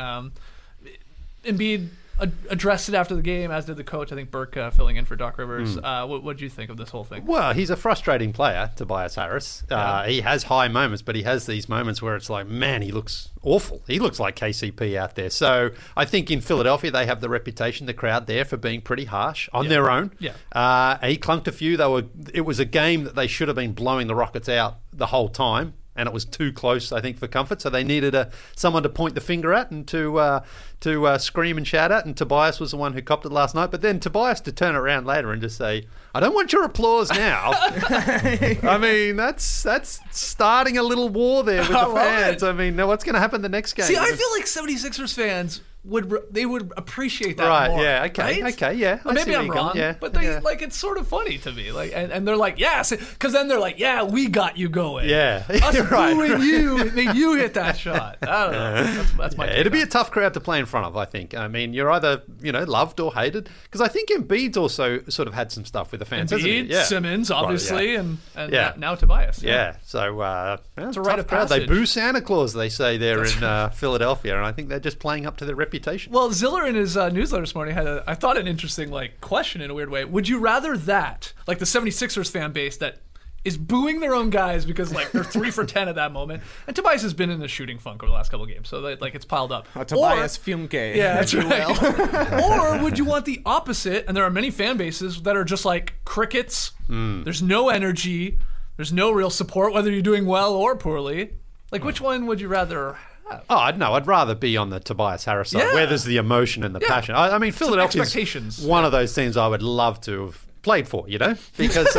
Embiid addressed it after the game, as did the coach. I think Burke filling in for Doc Rivers. What do you think of this whole thing? Well, he's a frustrating player, Tobias Harris. He has high moments, but he has these moments where it's like, man, he looks awful. He looks like KCP out there. So I think in Philadelphia, they have the reputation, the crowd there, for being pretty harsh on their own. Yeah. He clunked a few. It was a game that they should have been blowing the Rockets out the whole time. And it was too close, I think, for comfort. So they needed someone to point the finger at and to scream and shout at. And Tobias was the one who copped it last night. But then Tobias to turn around later and just say, I don't want your applause now. I mean, that's starting a little war there with the fans. I mean, what's going to happen the next game? See, I feel like 76ers fans would appreciate that right, more. Yeah, okay, right? Okay, yeah. Or maybe I'm wrong, but like it's sort of funny to me. Like, and they're like, yes, because then they're like, yeah, we got you going. Yeah, us right. booing you, made you hit that shot. I don't know. That's my. It'd be a tough crowd to play in front of. I think. I mean, you're either loved or hated. Because I think Embiid's also sort of had some stuff with the fans. Embiid, Simmons, obviously, right, and now Tobias. Yeah. So it's a rite of passage. They boo Santa Claus, they say there in Philadelphia, and I think they're just playing up to their reputation. Well, Ziller in his newsletter this morning had I thought an interesting question in a weird way. Would you rather that, like the 76ers fan base that is booing their own guys because like they're 3 for 10 at that moment, and Tobias has been in the shooting funk over the last couple of games, so that, like, it's piled up. Tobias Fumke. Yeah, that's right. Or would you want the opposite? And there are many fan bases that are just like crickets. There's no energy. There's no real support, whether you're doing well or poorly. Like, which one would you rather have? Oh, no, I'd rather be on the Tobias Harris side, where there's the emotion and the passion. I mean, Philadelphia's one of those teams I would love to have played for, because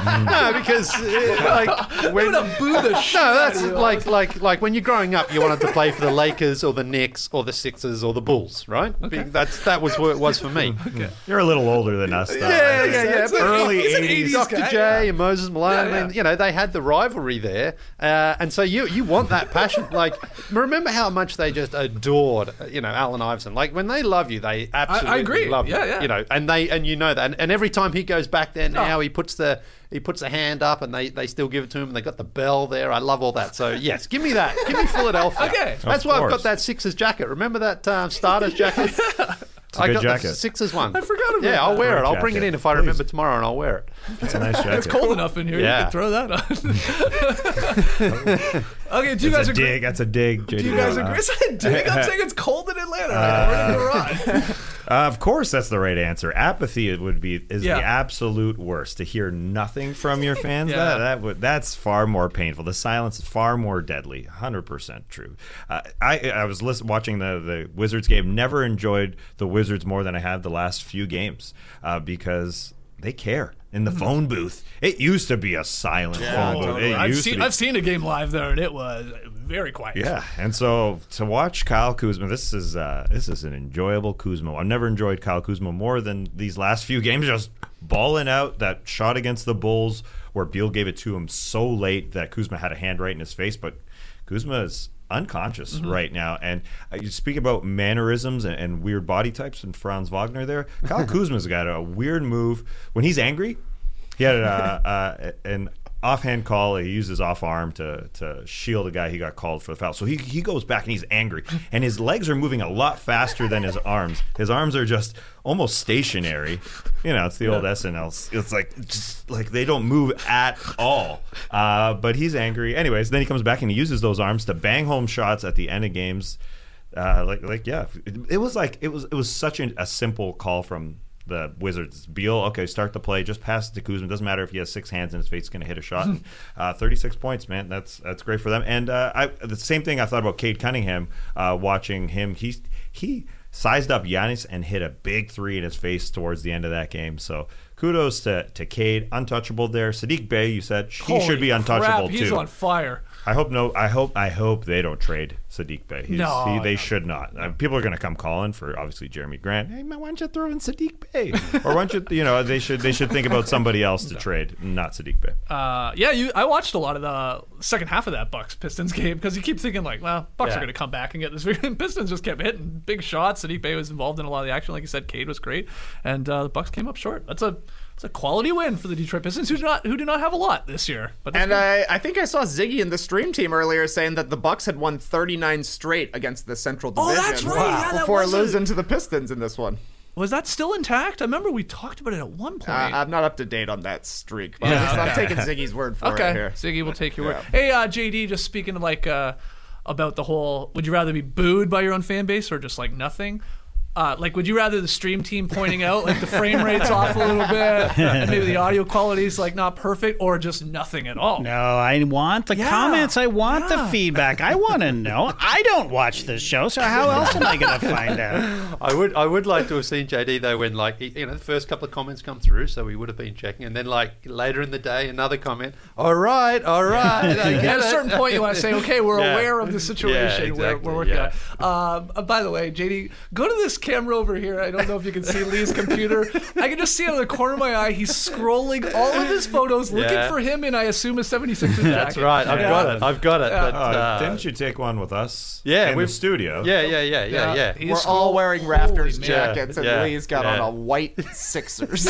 when boo the shit that's like when you're growing up, you wanted to play for the Lakers or the Knicks or the Sixers or the Bulls, right? Okay. That was what it was for me. Okay. You're a little older than us, though. Yeah. But early 80s, Dr. J and Moses Malone. I mean, they had the rivalry there, and so you want that passion. Like, remember how much they just adored, Allen Iverson. Like, when they love you, they absolutely love you. Yeah. And that, and every time he goes back there now, he puts the hand up, and they still give it to him, and they got the bell there. I love all that. So yes, give me that. Give me Philadelphia. Okay, that's why I've got that Sixers jacket. Remember that Starters jacket? I got the Sixers one. I forgot about that. Yeah, I'll wear it. I'll jacket. bring it in if I remember tomorrow, and I'll wear it. It's a nice jacket. It's cold enough in here. Yeah. You can throw that on. Okay, do you guys agree? That's a dig. Do you guys agree? It's a dig. I'm saying it's cold in Atlanta. We're in the garage. Of course, that's the right answer. Apathy is the absolute worst. To hear nothing from your fans, that's far more painful. The silence is far more deadly. 100% true. I was watching the Wizards game. Never enjoyed the Wizards more than I have the last few games because they care. In the phone booth, it used to be a silent phone booth. Totally. I've seen a game live there, and it was very quiet. Yeah, and so to watch Kyle Kuzma, this is an enjoyable Kuzma. I've never enjoyed Kyle Kuzma more than these last few games. Just balling out that shot against the Bulls, where Beal gave it to him so late that Kuzma had a hand right in his face, but Kuzma is unconscious right now. And you speak about mannerisms and weird body types and Franz Wagner there. Kyle Kuzma's got a weird move. When he's angry, he had an offhand call. He used his off arm to shield a guy he got called for the foul. So he goes back and he's angry. And his legs are moving a lot faster than his arms. His arms are just almost stationary. It's the old SNL. It's like they don't move at all. But he's angry. Anyways, then he comes back and he uses those arms to bang home shots at the end of games. It was such a simple call from the Wizards. Beal, okay, start the play, just pass it to Kuzma. Doesn't matter if he has 6 hands in his face, he's going to hit a shot. 36 points, man. That's great for them. And the same thing I thought about Cade Cunningham. Watching him, he sized up Giannis and hit a big 3 in his face towards the end of that game. So kudos to Cade, untouchable there. Sadiq Bey, you said he should be untouchable too. He's on fire. I hope they don't trade Sadiq Bey. They should not. People are going to come calling for obviously Jeremy Grant. Hey man, why don't you throw in Sadiq Bey? Or why don't you? They should think about somebody else to trade, not Sadiq Bey. I watched a lot of the second half of that Bucks Pistons game because you keep thinking Bucks are going to come back and get this. Pistons just kept hitting big shots. Sadiq Bey was involved in a lot of the action, like you said. Cade was great, and the Bucks came up short. It's a quality win for the Detroit Pistons, who do not have a lot this year. But I think I saw Ziggy in the stream team earlier saying that the Bucks had won 39 straight against the Central Division. Oh, that's right. Before losing to the Pistons in this one. Was that still intact? I remember we talked about it at one point. I'm not up to date on that streak, but I'm taking Ziggy's word for it here. Ziggy will take your word. Hey, JD, just speaking about the whole, would you rather be booed by your own fan base or just nothing? Would you rather the stream team pointing out the frame rate's off a little bit and maybe the audio quality's not perfect, or just nothing at all? No, I want the comments. I want the feedback. I want to know. I don't watch this show, so how else am I going to find out? I would like to have seen JD though when the first couple of comments come through, so we would have been checking, and then later in the day another comment. All right. At a certain point you want to say, okay, we're aware of the situation. Exactly, we're working on it. By the way, JD, go to this camera over here. I don't know if you can see Lee's computer. I can just see out of the corner of my eye he's scrolling all of his photos looking for him in, I assume, a 76ers jacket. That's right. I've got it. But, didn't you take one with us? Yeah, in the studio. Yeah. We're all wearing Raptors jackets, and Lee's got on a white Sixers.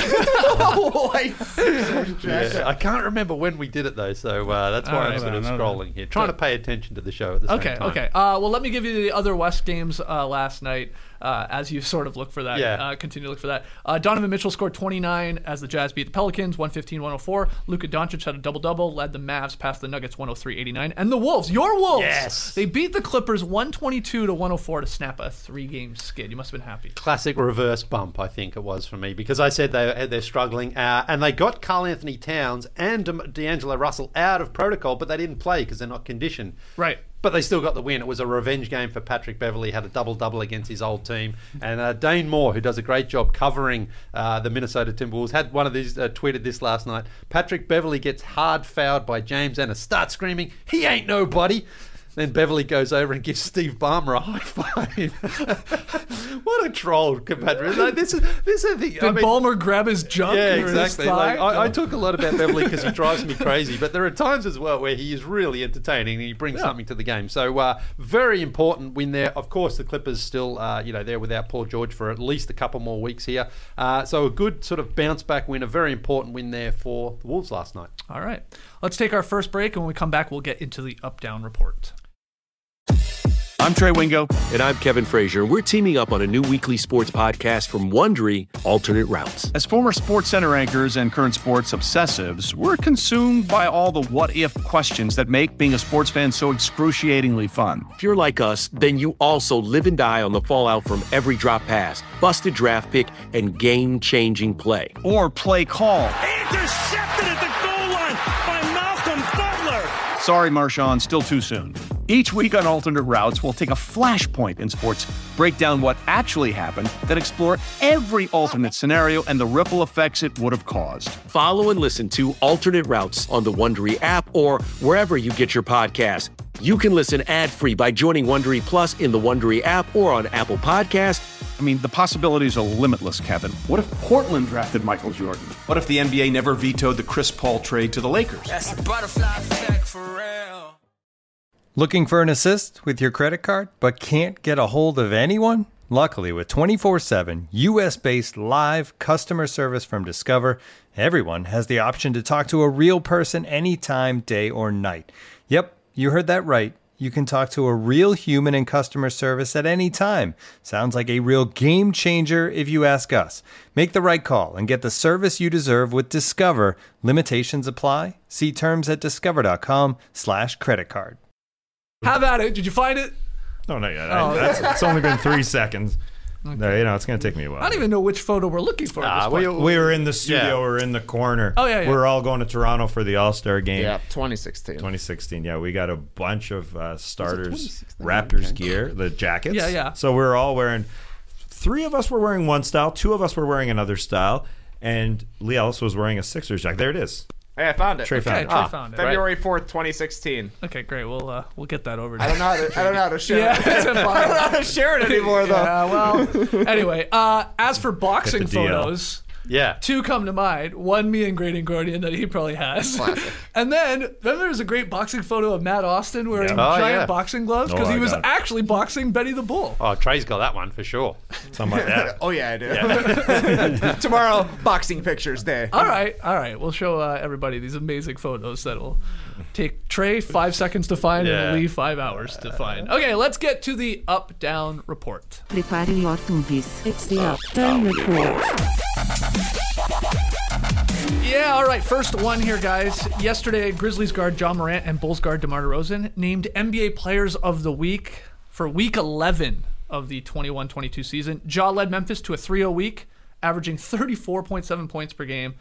White Sixers jacket. I can't remember when we did it though, so that's why I'm sort of scrolling here, trying to pay attention to the show at the same time. Okay. Well, let me give you the other West games last night. As you sort of look for that, continue to look for that. Donovan Mitchell scored 29 as the Jazz beat the Pelicans, 115-104. Luka Doncic had a double-double, led the Mavs past the Nuggets 103-89. And the Wolves, your Wolves, they beat the Clippers 122-104 to snap a 3-game skid. You must have been happy. Classic reverse bump, I think it was for me, because I said they're struggling, and they got Karl Anthony Towns and D'Angelo Russell out of protocol, but they didn't play because they're not conditioned. Right. But they still got the win. It was a revenge game for Patrick Beverley. Had a double-double against his old team. And Dane Moore, who does a great job covering the Minnesota Timberwolves, had one of these tweeted this last night. Patrick Beverley gets hard fouled by James Ennis. Starts screaming, "He ain't nobody." Then Beverley goes over and gives Steve Ballmer a high five. What a troll, Patrick! This is the. Did Ballmer grab his junk? Yeah, exactly. I talk a lot about Beverley because he drives me crazy, but there are times as well where he is really entertaining and he brings something to the game. So very important win there. Of course, the Clippers still, they're without Paul George for at least a couple more weeks here. So a good sort of bounce back win, a very important win there for the Wolves last night. All right, let's take our first break, and when we come back, we'll get into the up-down report. I'm Trey Wingo. And I'm Kevin Frazier. We're teaming up on a new weekly sports podcast from Wondery, Alternate Routes. As former SportsCenter anchors and current sports obsessives, we're consumed by all the what-if questions that make being a sports fan so excruciatingly fun. If you're like us, then you also live and die on the fallout from every drop pass, busted draft pick, and game-changing play. Or play call. Intercepted at the goal line by Malcolm Butler. Sorry, Marshawn, still too soon. Each week on Alternate Routes, we'll take a flashpoint in sports, break down what actually happened, then explore every alternate scenario and the ripple effects it would have caused. Follow and listen to Alternate Routes on the Wondery app or wherever you get your podcasts. You can listen ad-free by joining Wondery Plus in the Wondery app or on Apple Podcasts. I mean, the possibilities are limitless, Kevin. What if Portland drafted Michael Jordan? What if the NBA never vetoed the Chris Paul trade to the Lakers? That's the butterfly effect for real. Looking for an assist with your credit card, but can't get a hold of anyone? Luckily, with 24/7 U.S.-based live customer service from Discover, everyone has the option to talk to a real person anytime, day or night. Yep, you heard that right. You can talk to a real human in customer service at any time. Sounds like a real game changer if you ask us. Make the right call and get the service you deserve with Discover. Limitations apply. See terms at discover.com/creditcard. Have at it. Did you find it? No, not yet. It's only been 3 seconds. Okay. It's going to take me a while. I don't even know which photo we're looking for. We were in the studio. We were in the corner. Oh, yeah. We were all going to Toronto for the All-Star game. Yeah, 2016. 2016, yeah. We got a bunch of starters, Raptors gear, the jackets. Yeah. So we were all wearing, 3 of us were wearing one style, 2 of us were wearing another style, and Lee Ellis was wearing a Sixers jacket. There it is. Hey, I found it. Trey found it. Trey found it. February 4th, 2016. Okay, great. We'll get that over to I don't know how to share it. it's fine. I don't know how to share it anymore, though. Yeah, well, anyway, as for boxing photos, 2 come to mind. One, me and Great Guardian that he probably has. Classic. And then there's a great boxing photo of Matt Austin wearing giant boxing gloves because he was actually boxing Betty the Bull. Oh, Trey's got that one for sure. Something like that. Oh, yeah, I do. Yeah. Tomorrow, boxing pictures day. All right. We'll show everybody these amazing photos that'll take Trey 5 seconds to find and Lee 5 hours to find. Okay, let's get to the up-down report. Prepare your tundies. It's the up-down report. Yeah, all right. First one here, guys. Yesterday, Grizzlies guard Ja Morant and Bulls guard DeMar DeRozan named NBA Players of the Week for Week 11 of the 21-22 season. Ja led Memphis to a 3-0 week, averaging 34.7 points per game,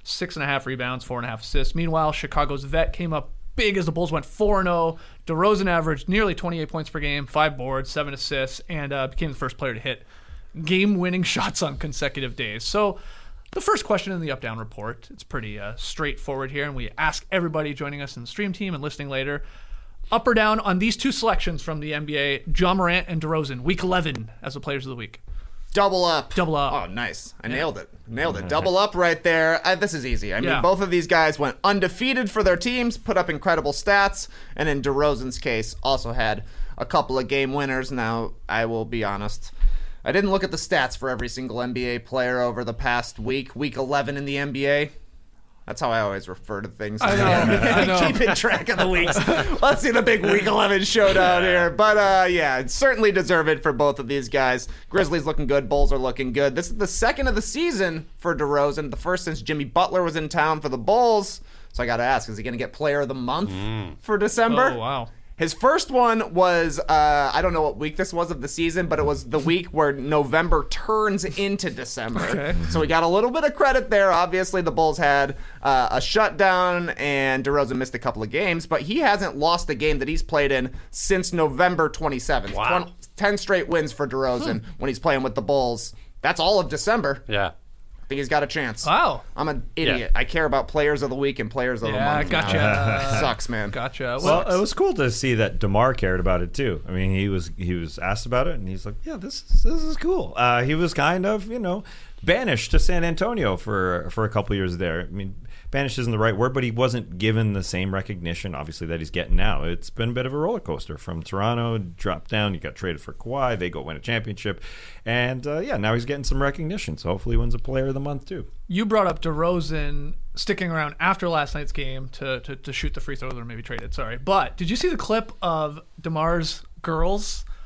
6.5 rebounds, 4.5 assists. Meanwhile, Chicago's vet came up big as the Bulls went 4-0. DeRozan averaged nearly 28 points per game, 5 boards, 7 assists, and became the first player to hit game-winning shots on consecutive days. So the first question in the up-down report, it's pretty straightforward here, and we ask everybody joining us in the stream team and listening later, up or down on these 2 selections from the NBA, Ja Morant and DeRozan, Week 11 as the Players of the Week. Double up. Oh, nice. I nailed it. Double up right there. This is easy. I mean, both of these guys went undefeated for their teams, put up incredible stats, and in DeRozan's case, also had a couple of game winners. Now, I will be honest, I didn't look at the stats for every single NBA player over the past week. Week 11 in the NBA. That's how I always refer to things. I know. Keeping track of the weeks. Let's see the big Week 11 showdown here. But, certainly deserve it for both of these guys. Grizzlies looking good. Bulls are looking good. This is the second of the season for DeRozan. The first since Jimmy Butler was in town for the Bulls. So I got to ask, is he going to get Player of the Month for December? Oh, wow. His first one was, I don't know what week this was of the season, but it was the week where November turns into December. Okay. So we got a little bit of credit there. Obviously, the Bulls had a shutdown, and DeRozan missed a couple of games, but he hasn't lost a game that he's played in since November 27th. Wow. 10 straight wins for DeRozan when he's playing with the Bulls. That's all of December. Yeah. I think he's got a chance. Wow. I'm an idiot. I care about Players of the Week and Players of the Month. Gotcha. Sucks, man. Gotcha. Well, it was cool to see that DeMar cared about it too. I mean, he was asked about it, and he's like, "Yeah, this is cool." He was kind of, banished to San Antonio for a couple of years there. I mean, banished isn't the right word, but he wasn't given the same recognition, obviously, that he's getting now. It's been a bit of a roller coaster. From Toronto, dropped down, you got traded for Kawhi, they go win a championship, and now he's getting some recognition, so hopefully he wins a Player of the Month too. You brought up DeRozan sticking around after last night's game to shoot the free throws or maybe trade it, sorry. But did you see the clip of DeMar's girls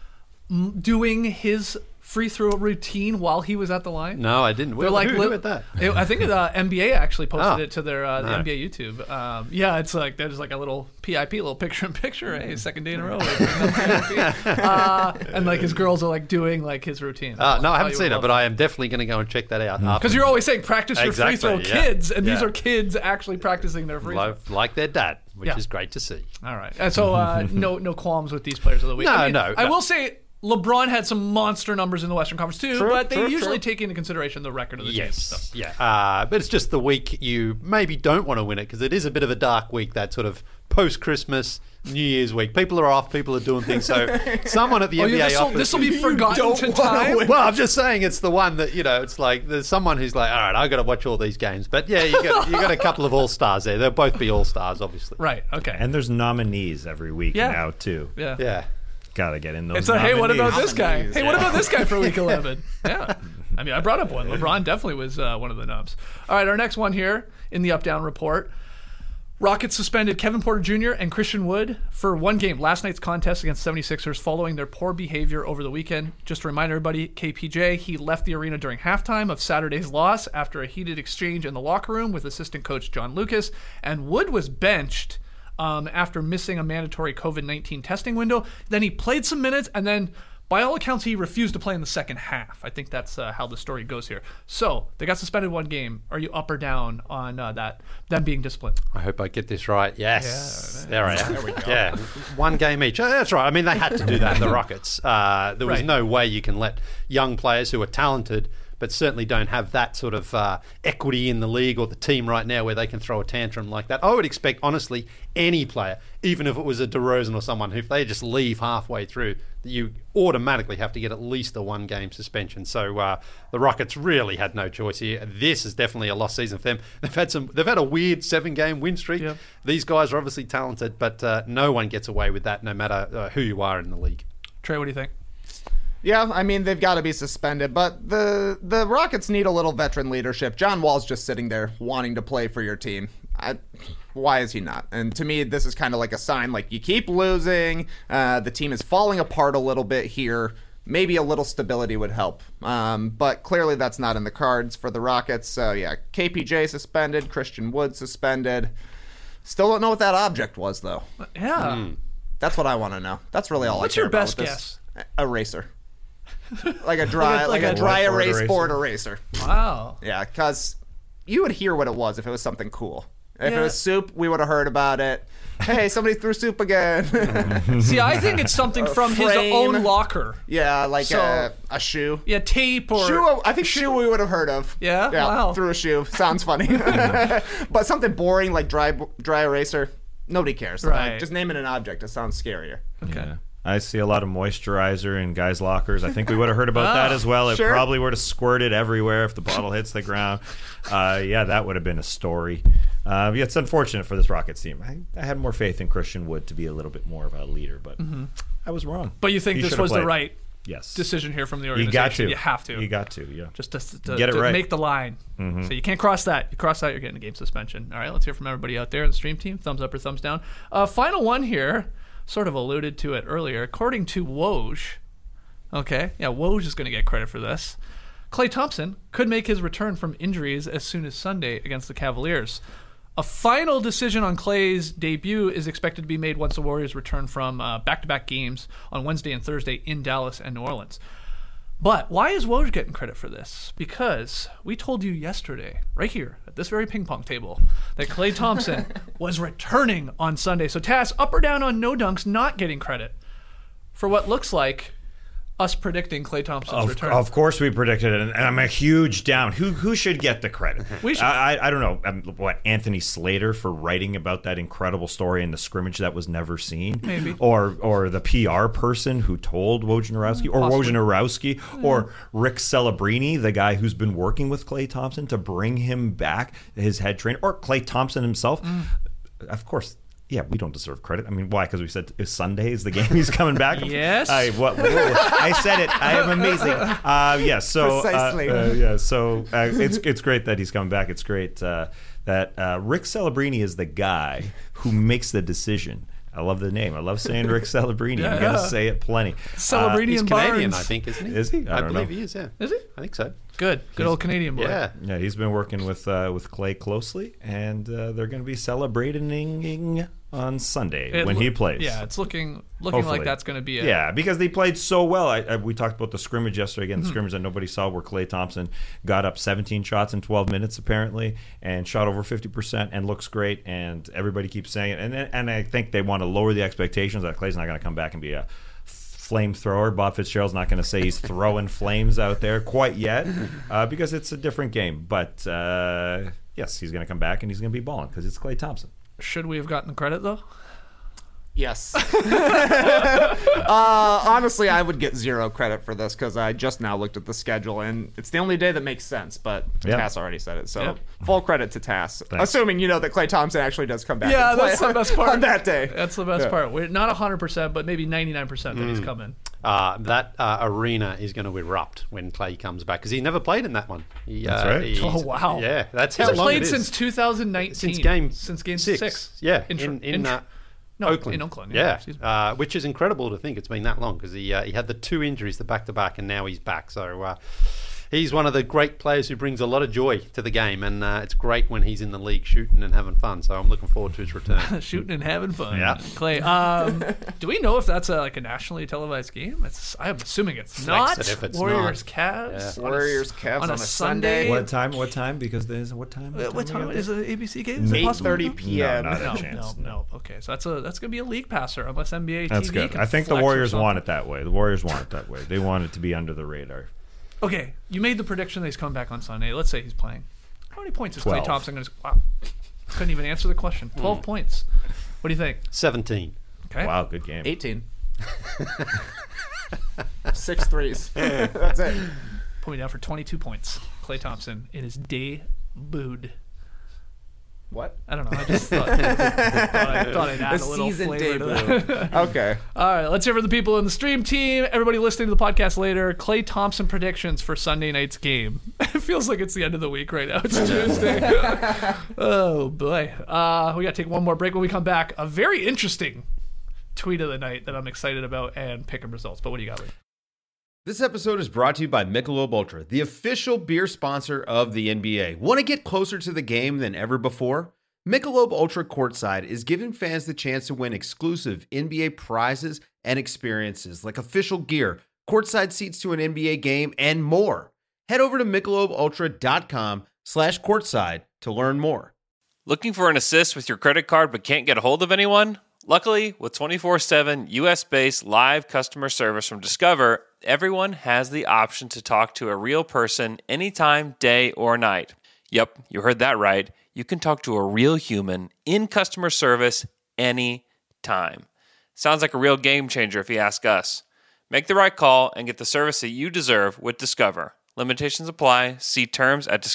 doing his free throw routine while he was at the line? No, I didn't. They're like, who had that? I think the NBA actually posted it to their the NBA YouTube. Yeah, it's like there's like a little PIP, little picture-in-picture. Hey, second day in a row. And like his girls are like doing like his routine. No, I haven't seen it, but I am definitely going to go and check that out. Because you're always saying practice your free throw, kids, and these Yeah. are kids actually practicing their free throw. Like their dad, which is great to see. All right. And so no qualms with these players of the week. No. I will say LeBron had some monster numbers in the Western Conference too, but they usually take into consideration the record of the team. So. Yeah. But it's just the week you maybe don't want to win it because it is a bit of a dark week, that sort of post-Christmas, New Year's week. People are off, people are doing things. So someone at the NBA office... This will be forgotten to time? Well, I'm just saying it's the one that, it's like there's someone who's like, all right, I've got to watch all these games. But yeah, you got a couple of all-stars there. They'll both be all-stars, obviously. Right, okay. And there's nominees every week now, too. Yeah. Gotta get in those. It's hey, what about this guy? nominees. Hey, what about this guy for week 11? Yeah. I mean, I brought up one. LeBron definitely was one of the nubs. All right, our next one here in the up-down report. Rockets suspended Kevin Porter Jr. and Christian Wood for one game, last night's contest against 76ers, following their poor behavior over the weekend. Just to remind everybody, KPJ, he left the arena during halftime of Saturday's loss after a heated exchange in the locker room with assistant coach John Lucas, and Wood was benched after missing a mandatory COVID-19 testing window. Then he played some minutes, and then, by all accounts, he refused to play in the second half. I think that's how the story goes here. So, they got suspended one game. Are you up or down on them being disciplined? I hope I get this right. Yes. Yeah, there I am. there we go. Yeah. One game each. Oh, that's right. I mean, they had to do that in the Rockets. There was no way you can let young players who are talented but certainly don't have that sort of equity in the league or the team right now where they can throw a tantrum like that. I would expect, honestly, any player, even if it was a DeRozan or someone, if they just leave halfway through, you automatically have to get at least a one-game suspension. So the Rockets really had no choice here. This is definitely a lost season for them. They've had a weird 7-game win streak. Yep. These guys are obviously talented, but no one gets away with that, no matter who you are in the league. Trey, what do you think? Yeah, I mean, they've got to be suspended, but the Rockets need a little veteran leadership. John Wall's just sitting there wanting to play for your team. Why is he not? And to me, this is kind of like a sign, like, you keep losing, the team is falling apart a little bit here. Maybe a little stability would help. But clearly that's not in the cards for the Rockets. So, yeah, KPJ suspended, Christian Wood suspended. Still don't know what that object was, though. Yeah. That's what I want to know. That's really all What's I care your about best with guess? this. Eraser. Like a dry erase board eraser. Wow. Yeah, because you would hear what it was if it was something cool. If it was soup, we would have heard about it. Hey, somebody threw soup again. See, I think it's something from his own locker. Yeah, like a shoe. Yeah, tape or... Shoe, I think shoe we would have heard of. Yeah? Wow. Threw a shoe. Sounds funny. But something boring like dry eraser, nobody cares. Right. Like, just naming an object, it sounds scarier. Okay. Yeah. I see a lot of moisturizer in guys' lockers. I think we would have heard about that as well. It probably would have squirted everywhere if the bottle hits the ground. Yeah, that would have been a story. Yeah, it's unfortunate for this Rockets team. I had more faith in Christian Wood to be a little bit more of a leader, but I was wrong. But you think this was the right yes. decision here from the organization? You got to. You have to. You got to, yeah. Just to get it right. Make the line. So you can't cross that. You cross that, you're getting a game suspension. All right, let's hear from everybody out there in the stream team. Thumbs up or thumbs down. Final one here. Sort of alluded to it earlier. According to Woj, Woj is going to get credit for this. Klay Thompson could make his return from injuries as soon as Sunday against the Cavaliers. A final decision on Klay's debut is expected to be made once the Warriors return from back-to-back games on Wednesday and Thursday in Dallas and New Orleans. But why is Woj getting credit for this? Because we told you yesterday, right here, at this very ping pong table, that Klay Thompson was returning on Sunday. So Tass, up or down on No Dunks not getting credit for what looks like us predicting Klay Thompson's return? Of course we predicted it, and I'm a huge down. Who should get the credit? We should. I don't know. Anthony Slater for writing about that incredible story in the scrimmage that was never seen? Maybe. Or the PR person who told Wojnarowski, or Wojnarowski, or Rick Celebrini, the guy who's been working with Klay Thompson to bring him back, his head trainer, or Klay Thompson himself. Of course. Yeah, we don't deserve credit. I mean, why? Because we said Sunday is the game he's coming back. Yes. I said it. I am amazing. Yeah. So precisely. It's great that he's coming back. It's great that Rick Celebrini is the guy who makes the decision I love the name. I love saying Rick Celebrini. I'm going to say it plenty. Celebrini He's and Canadian, Barnes. I think, isn't he? Is he? I don't believe know. he is, yeah. Is he? I think so. Good old Canadian boy. Yeah. Yeah, he's been working with Clay closely, and they're going to be celebrating on Sunday when he plays. Yeah, it's looking Hopefully. like that's going to be it. Yeah, because they played so well. We talked about the scrimmage yesterday. Again, the scrimmage that nobody saw where Klay Thompson got up 17 shots in 12 minutes, apparently, and shot over 50% and looks great, and everybody keeps saying it. And I think they want to lower the expectations that Klay's not going to come back and be a flamethrower. Bob Fitzgerald's not going to say he's throwing flames out there quite yet because it's a different game. But, yes, he's going to come back and he's going to be balling because it's Klay Thompson. Should we have gotten the credit, though? Yes. Honestly, I would get 0 credit for this because I just now looked at the schedule, and it's the only day that makes sense, but Tass already said it. So full credit to Tass. Thanks. Assuming that Klay Thompson actually does come back Yeah, and play that's the best part. on that day. That's the best part. We're not 100%, but maybe 99% that he's coming. That arena is going to erupt when Klay comes back because he never played in that one. That's right. Oh, wow. Yeah, that's He's how long played it is. since 2019. Since game 6. Yeah, No, Oakland. in Oakland. Yeah, which is incredible to think it's been that long because he had the 2 injuries, the back-to-back, and now he's back. So he's one of the great players who brings a lot of joy to the game, and it's great when he's in the league shooting and having fun. So I'm looking forward to his return. Shooting and having fun. Yeah. Klay, do we know if that's a nationally televised game? I'm assuming it's not. If it's Warriors, not. Cavs. Yeah. Warriors, Cavs on a Sunday. What time? Because there's what time? What time is an ABC game? 8:30 p.m. No, not a chance. No. Okay, so that's gonna be a league passer unless NBA That's TV good. can I think the flex or Warriors something. want it that way. The Warriors want it that way. They want it to be under the radar. Okay, you made the prediction that he's coming back on Sunday. Let's say he's playing. How many points is 12. Klay Thompson going to? Wow, couldn't even answer the question. 12 points. What do you think? 17. Okay. Wow, good game. 18. 6 threes. That's it. Put me down for 22 points. Klay Thompson in his debut. What? I don't know. I just thought I'd add a little flavor to that. Okay. All right, let's hear from the people in the stream team. Everybody listening to the podcast later. Klay Thompson predictions for Sunday night's game. It feels like it's the end of the week right now. It's Tuesday. Oh, boy. We got to take one more break. When we come back, a very interesting tweet of the night that I'm excited about and picking results. But what do you got, Lee? This episode is brought to you by Michelob Ultra, the official beer sponsor of the NBA. Want to get closer to the game than ever before? Michelob Ultra Courtside is giving fans the chance to win exclusive NBA prizes and experiences like official gear, courtside seats to an NBA game, and more. Head over to MichelobUltra.com/courtside to learn more. Looking for an assist with your credit card but can't get a hold of anyone? Luckily, with 24/7 US-based live customer service from Discover, everyone has the option to talk to a real person anytime, day or night. Yep, you heard that right. You can talk to a real human in customer service anytime. Sounds like a real game changer if you ask us. Make the right call and get the service that you deserve with Discover. Limitations apply. See terms at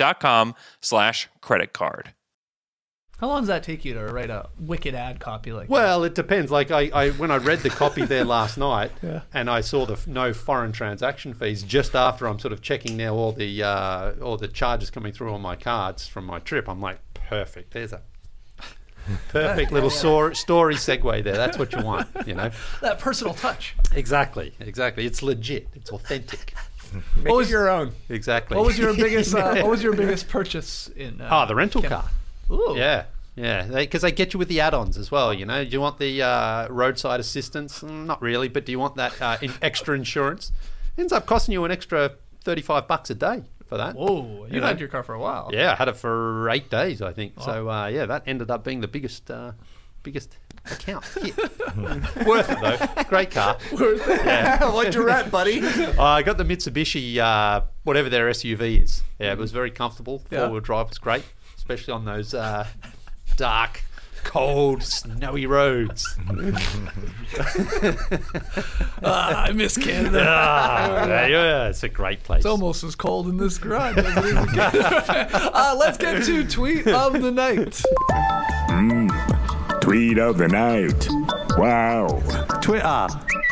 discover.com/creditcard. How long does that take you to write a wicked ad copy like Well, it depends. Like I when I read the copy there last night, and I saw the no foreign transaction fees just after I'm sort of checking now all the charges coming through on my cards from my trip. I'm like, perfect. There's a perfect little story segue there. That's what you want, you know. that personal touch? Exactly. It's legit. It's authentic. What was your own? Exactly. What was your biggest purchase in? The rental car. Ooh. Yeah, because they get you with the add-ons as well. You know, do you want the roadside assistance? Not really, but do you want that extra insurance? Ends up costing you an extra $35 a day for that. Whoa, you had your car for a while. Yeah, I had it for 8 days, I think. Oh. So that ended up being the biggest account. Worth it though. Great car. Worth it. Yeah. What'd you rent, buddy? I got the Mitsubishi, whatever their SUV is. Yeah, it was very comfortable. 4-wheel drive was great. Especially on those dark, cold, snowy roads. I miss Canada. Yeah, it's a great place. It's almost as cold in this garage. Let's get to tweet of the night. Tweet of the night. Wow. Twitter.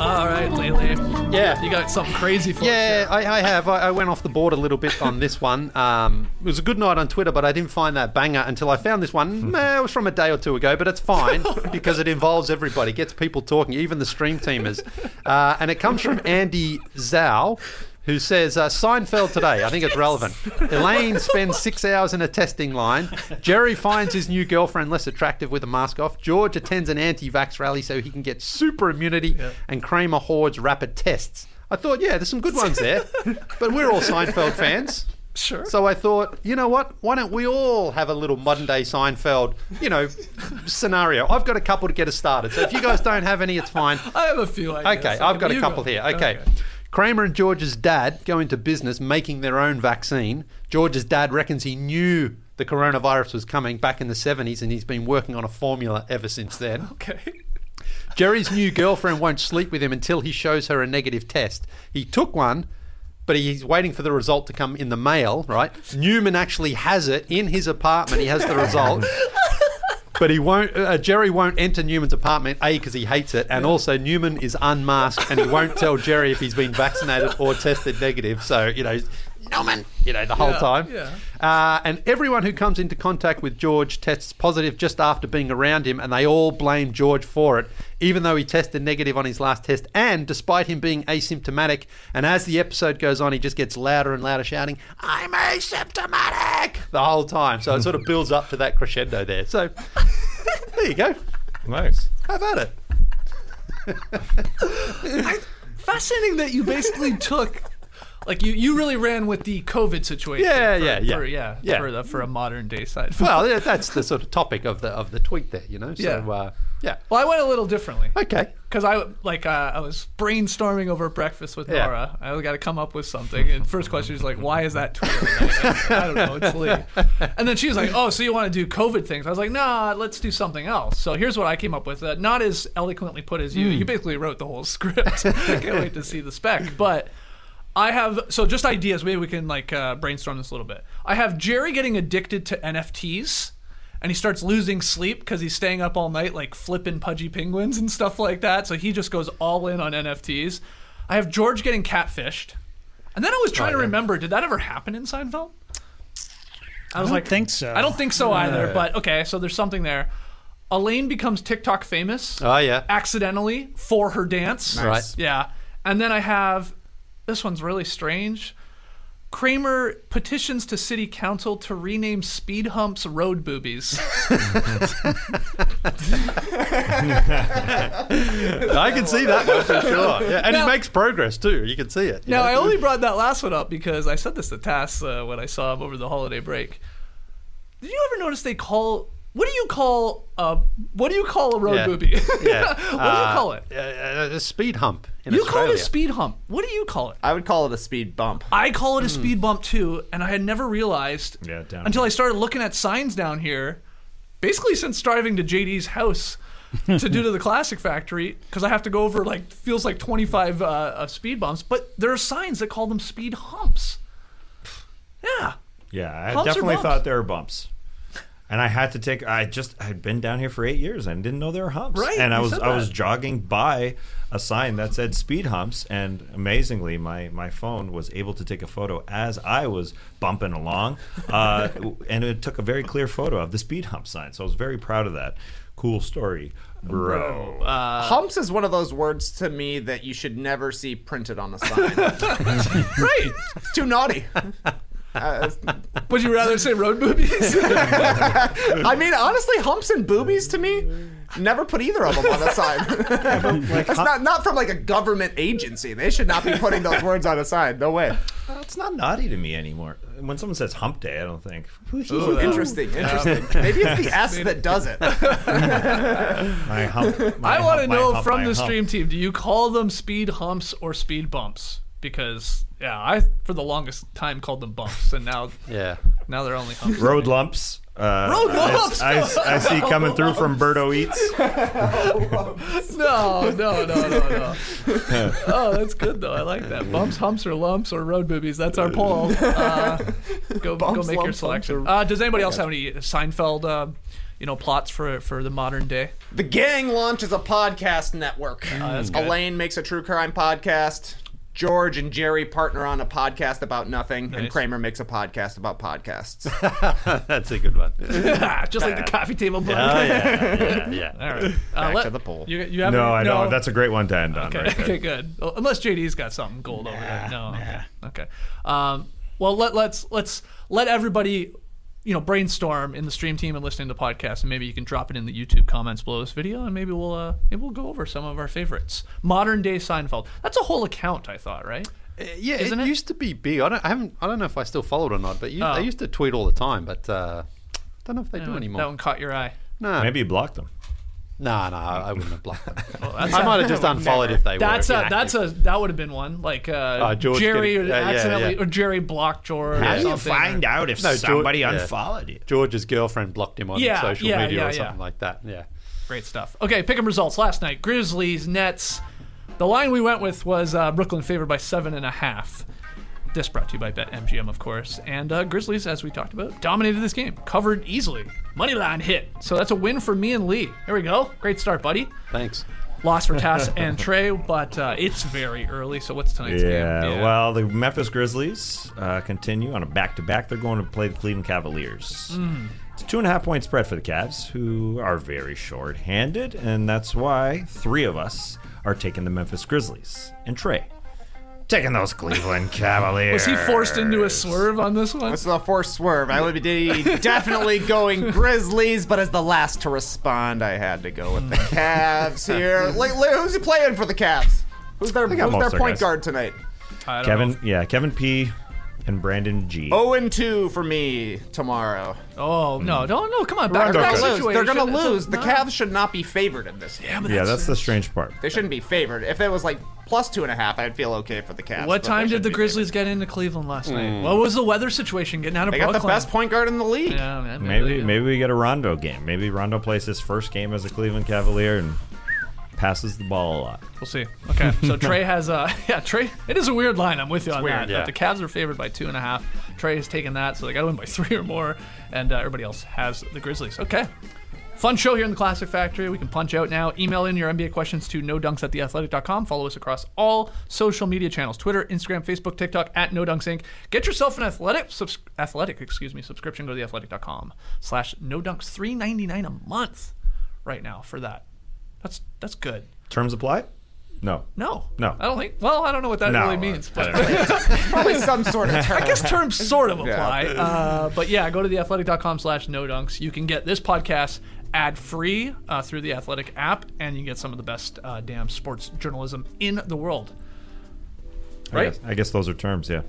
All right, lately. Yeah. You got something crazy for us. Yeah, I have. I went off the board a little bit on this one. It was a good night on Twitter, but I didn't find that banger until I found this one. It was from a day or two ago, but it's fine because it involves everybody, gets people talking, even the stream teamers. And it comes from Andy Zhao, who says, Seinfeld today. I think it's relevant. Elaine spends 6 hours in a testing line. Jerry finds his new girlfriend less attractive with a mask off. George attends an anti-vax rally so he can get super immunity. And Kramer hoards rapid tests. I thought, yeah, there's some good ones there. But we're all Seinfeld fans. Sure. So I thought, you know what? Why don't we all have a little modern day Seinfeld, scenario? I've got a couple to get us started. So if you guys don't have any, it's fine. I have a few ideas. Okay, I've got a couple here. Okay. Kramer and George's dad go into business making their own vaccine. George's dad reckons he knew the coronavirus was coming back in the 70s and he's been working on a formula ever since then. Okay. Jerry's new girlfriend won't sleep with him until he shows her a negative test. He took one, but he's waiting for the result to come in the mail, right? Newman actually has it in his apartment. He has the result. But he won't. Jerry won't enter Newman's apartment, A, because he hates it, and also Newman is unmasked, and he won't tell Jerry if he's been vaccinated or tested negative. So, Newman, the whole time. Yeah. And everyone who comes into contact with George tests positive just after being around him, and they all blame George for it, even though he tested negative on his last test, and despite him being asymptomatic. And as the episode goes on, he just gets louder and louder, shouting, "I'm asymptomatic!" the whole time. So it sort of builds up to that crescendo there. So there you go. Nice. Have at it. Fascinating that you basically took... Like you really ran with the COVID situation. For a modern day side. Well, that's the sort of topic of the tweet there, So, yeah. Well, I went a little differently. Okay. Because I was brainstorming over breakfast with Nora. I got to come up with something. And first question is like, why is that tweeted? I don't know. It's Lee. And then she was like, oh, so you want to do COVID things? I was like, nah, let's do something else. So here's what I came up with. Not as eloquently put as you. You basically wrote the whole script. I can't wait to see the spec. But I have, so just ideas. Maybe we can brainstorm this a little bit. I have Jerry getting addicted to NFTs. And he starts losing sleep because he's staying up all night, like flipping pudgy penguins and stuff like that. So he just goes all in on NFTs. I have George getting catfished. And then I was trying to remember, did that ever happen in Seinfeld? I don't think so. I don't think so either. But okay, so there's something there. Elaine becomes TikTok famous. Oh, yeah. Accidentally for her dance. Nice. Right. Yeah. And then I have, this one's really strange. Kramer petitions to city council to rename speed humps road boobies. I can see that one for sure. Yeah, and he makes progress too. You can see it. Now, I only brought that last one up because I said this to Tass when I saw him over the holiday break. Did you ever notice they call... What do you call a road boobie? Yeah. What do you call it? A speed hump in You Australia. call it a speed hump. What do you call it? I would call it a speed bump. I call it a speed bump too, and I had never realized until I started looking at signs down here, basically since driving to JD's house to do to the Classic Factory, because I have to go over feels like 25 speed bumps, but there are signs that call them speed humps. Yeah. Yeah, I Humps or definitely bumps? thought they were bumps. And I had to take. I'd been down here for 8 years and didn't know there were humps. Right, and I you was said I was that. jogging by a sign that said speed humps, and amazingly, my phone was able to take a photo as I was bumping along, and it took a very clear photo of the speed hump sign. So I was very proud of that. Cool story, bro. Humps is one of those words to me that you should never see printed on a sign. Right. It's too naughty. Would you rather say road boobies? I mean, honestly, humps and boobies to me, never put either of them on a sign. That's not from a government agency. They should not be putting those words on a sign. No way. It's not naughty to me anymore. When someone says hump day, I don't think. Ooh, interesting. Maybe it's the S that does it. My hump. I want to know hump, from my the hump. stream team, do you call them speed humps or speed bumps? Because I for the longest time called them bumps, and now now they're only humps. Road lumps. Road lumps. I see coming through from Birdo Eats. No. Oh, that's good though. I like that. Bumps, humps, or lumps, or road boobies. That's our poll. Go make your selection. Does anybody else have any Seinfeld? plots for the modern day? The Gang launches a podcast network. That's good. Elaine makes a true crime podcast. George and Jerry partner on a podcast about nothing, and Kramer makes a podcast about podcasts. That's a good one. Just like the coffee table book. Yeah. All right. Back to the poll. You have I know. That's a great one to end on. Okay, right there. okay, good. Well, unless JD's got something gold over there. No. Okay. Well, let's let everybody brainstorm in the stream team and listening to podcasts, and maybe you can drop it in the YouTube comments below this video, and maybe we'll go over some of our favorites. Modern day Seinfeld. That's a whole account, I thought, right? Yeah, Isn't it? used to be big. I don't know if I still follow it or not, but I used to tweet all the time. But don't know if they do anymore. That one caught your eye. No, Maybe you blocked them. No, I wouldn't have blocked them. I That's might have just unfollowed if they were. That would have been one like George Jerry accidentally or Jerry blocked George. How or do you something, find out if somebody unfollowed you? George's girlfriend blocked him on social media or something like that. Yeah. Great stuff. Okay, pick 'em results last night. Grizzlies, Nets. The line we went with was Brooklyn favored by 7.5. This brought to you by BetMGM, of course. And Grizzlies, as we talked about, dominated this game. Covered easily. Moneyline hit. So that's a win for me and Lee. Here we go. Great start, buddy. Thanks. Loss for Tass and Trey, but it's very early. So what's tonight's game? Yeah. Well, the Memphis Grizzlies continue on a back-to-back. They're going to play the Cleveland Cavaliers. It's a 2.5-point spread for the Cavs, who are very short-handed, and that's why 3 of us are taking the Memphis Grizzlies. And Trey, taking those Cleveland Cavaliers. Was he forced into a swerve on this one? This is a forced swerve. I would be definitely going Grizzlies, but as the last to respond, I had to go with the Cavs here. Who's he playing for the Cavs? Who's their point guard tonight? Kevin P. and Brandon G. 0-2 for me tomorrow. Oh, no, come on. Back-to-back situation. They're going to lose. The Cavs should not be favored in this game. Yeah, that's the strange part. They shouldn't be favored. If it was like plus 2.5, I'd feel okay for the Cavs. What time did the Grizzlies get into Cleveland last night? What was the weather situation getting out of Brooklyn? They got the best point guard in the league. Yeah, man, maybe we get a Rondo game. Maybe Rondo plays his first game as a Cleveland Cavalier and passes the ball a lot. We'll see. Okay, so Trey has Trey. It is a weird line. I'm with you on that. Yeah. But the Cavs are favored by 2.5. Trey has taken that, so they got to win by 3 or more, and everybody else has the Grizzlies. Okay. Fun show here in the Classic Factory. We can punch out now. Email in your NBA questions to nodunks@theathletic.com. Follow us across all social media channels: Twitter, Instagram, Facebook, TikTok @NoDunksInc. Get yourself an athletic subscription. Go to theathletic.com/nodunks. $3.99 a month right now for that. That's good. Terms apply? No. I don't think. Well, I don't know what that really means, but probably some sort of term. I guess terms sort of apply. But yeah, go to theathletic.com/nodunks. You can get this podcast ad-free through the Athletic app, and you can get some of the best damn sports journalism in the world. Right? I guess those are terms, yeah.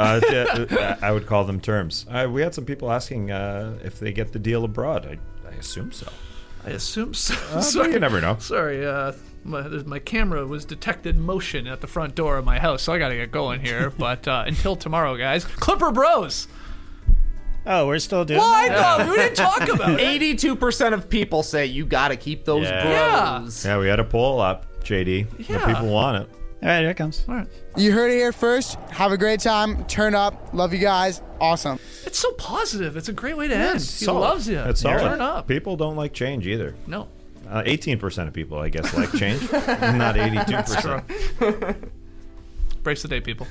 I would call them terms. We had some people asking if they get the deal abroad. I assume so. I assume so. Sorry, you never know. Sorry, my camera was detected motion at the front door of my house, so I got to get going here. But until tomorrow, guys, Clipper Bros. Oh, we're still doing I thought we didn't talk about it. 82% of people say you got to keep those bros. Yeah, we had a poll up, JD. The people want it. All right, here it comes. All right. You heard it here first. Have a great time. Turn up. Love you guys. Awesome. It's so positive. It's a great way to end. He loves you. It's solid. Turn up. People don't like change either. No. 18% of people, I guess, like change. Not 82%. That's true. Brace the day, people.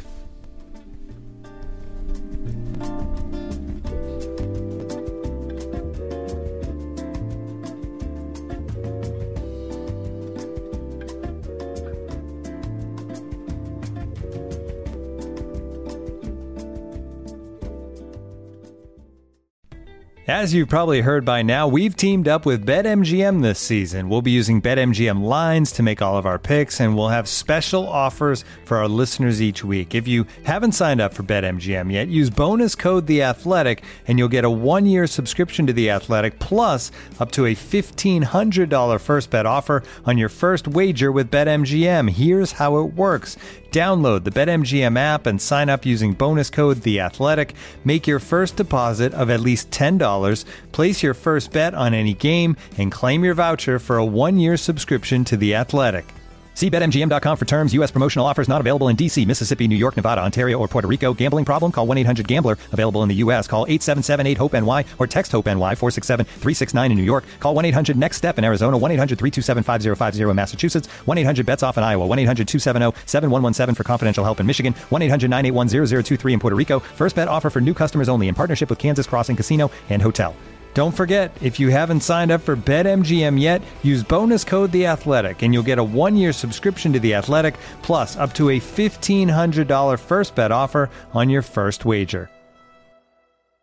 As you've probably heard by now, we've teamed up with BetMGM this season. We'll be using BetMGM lines to make all of our picks, and we'll have special offers for our listeners each week. If you haven't signed up for BetMGM yet, use bonus code THEATHLETIC, and you'll get a 1-year subscription to The Athletic, plus up to a $1,500 first bet offer on your first wager with BetMGM. Here's how it works. Download the BetMGM app and sign up using bonus code THEATHLETIC. Make your first deposit of at least $10. Place your first bet on any game and claim your voucher for a 1-year subscription to The Athletic. See BetMGM.com for terms. U.S. promotional offers not available in D.C., Mississippi, New York, Nevada, Ontario, or Puerto Rico. Gambling problem? Call 1-800-GAMBLER. Available in the U.S. Call 877-8-HOPE-NY or text HOPE-NY 467-369 in New York. Call 1-800-NEXT-STEP in Arizona. 1-800-327-5050 in Massachusetts. 1-800-BETS-OFF in Iowa. 1-800-270-7117 for confidential help in Michigan. 1-800-981-0023 in Puerto Rico. First bet offer for new customers only in partnership with Kansas Crossing Casino and Hotel. Don't forget, if you haven't signed up for BetMGM yet, use bonus code The Athletic, and you'll get a 1-year subscription to The Athletic, plus up to a $1,500 first bet offer on your first wager.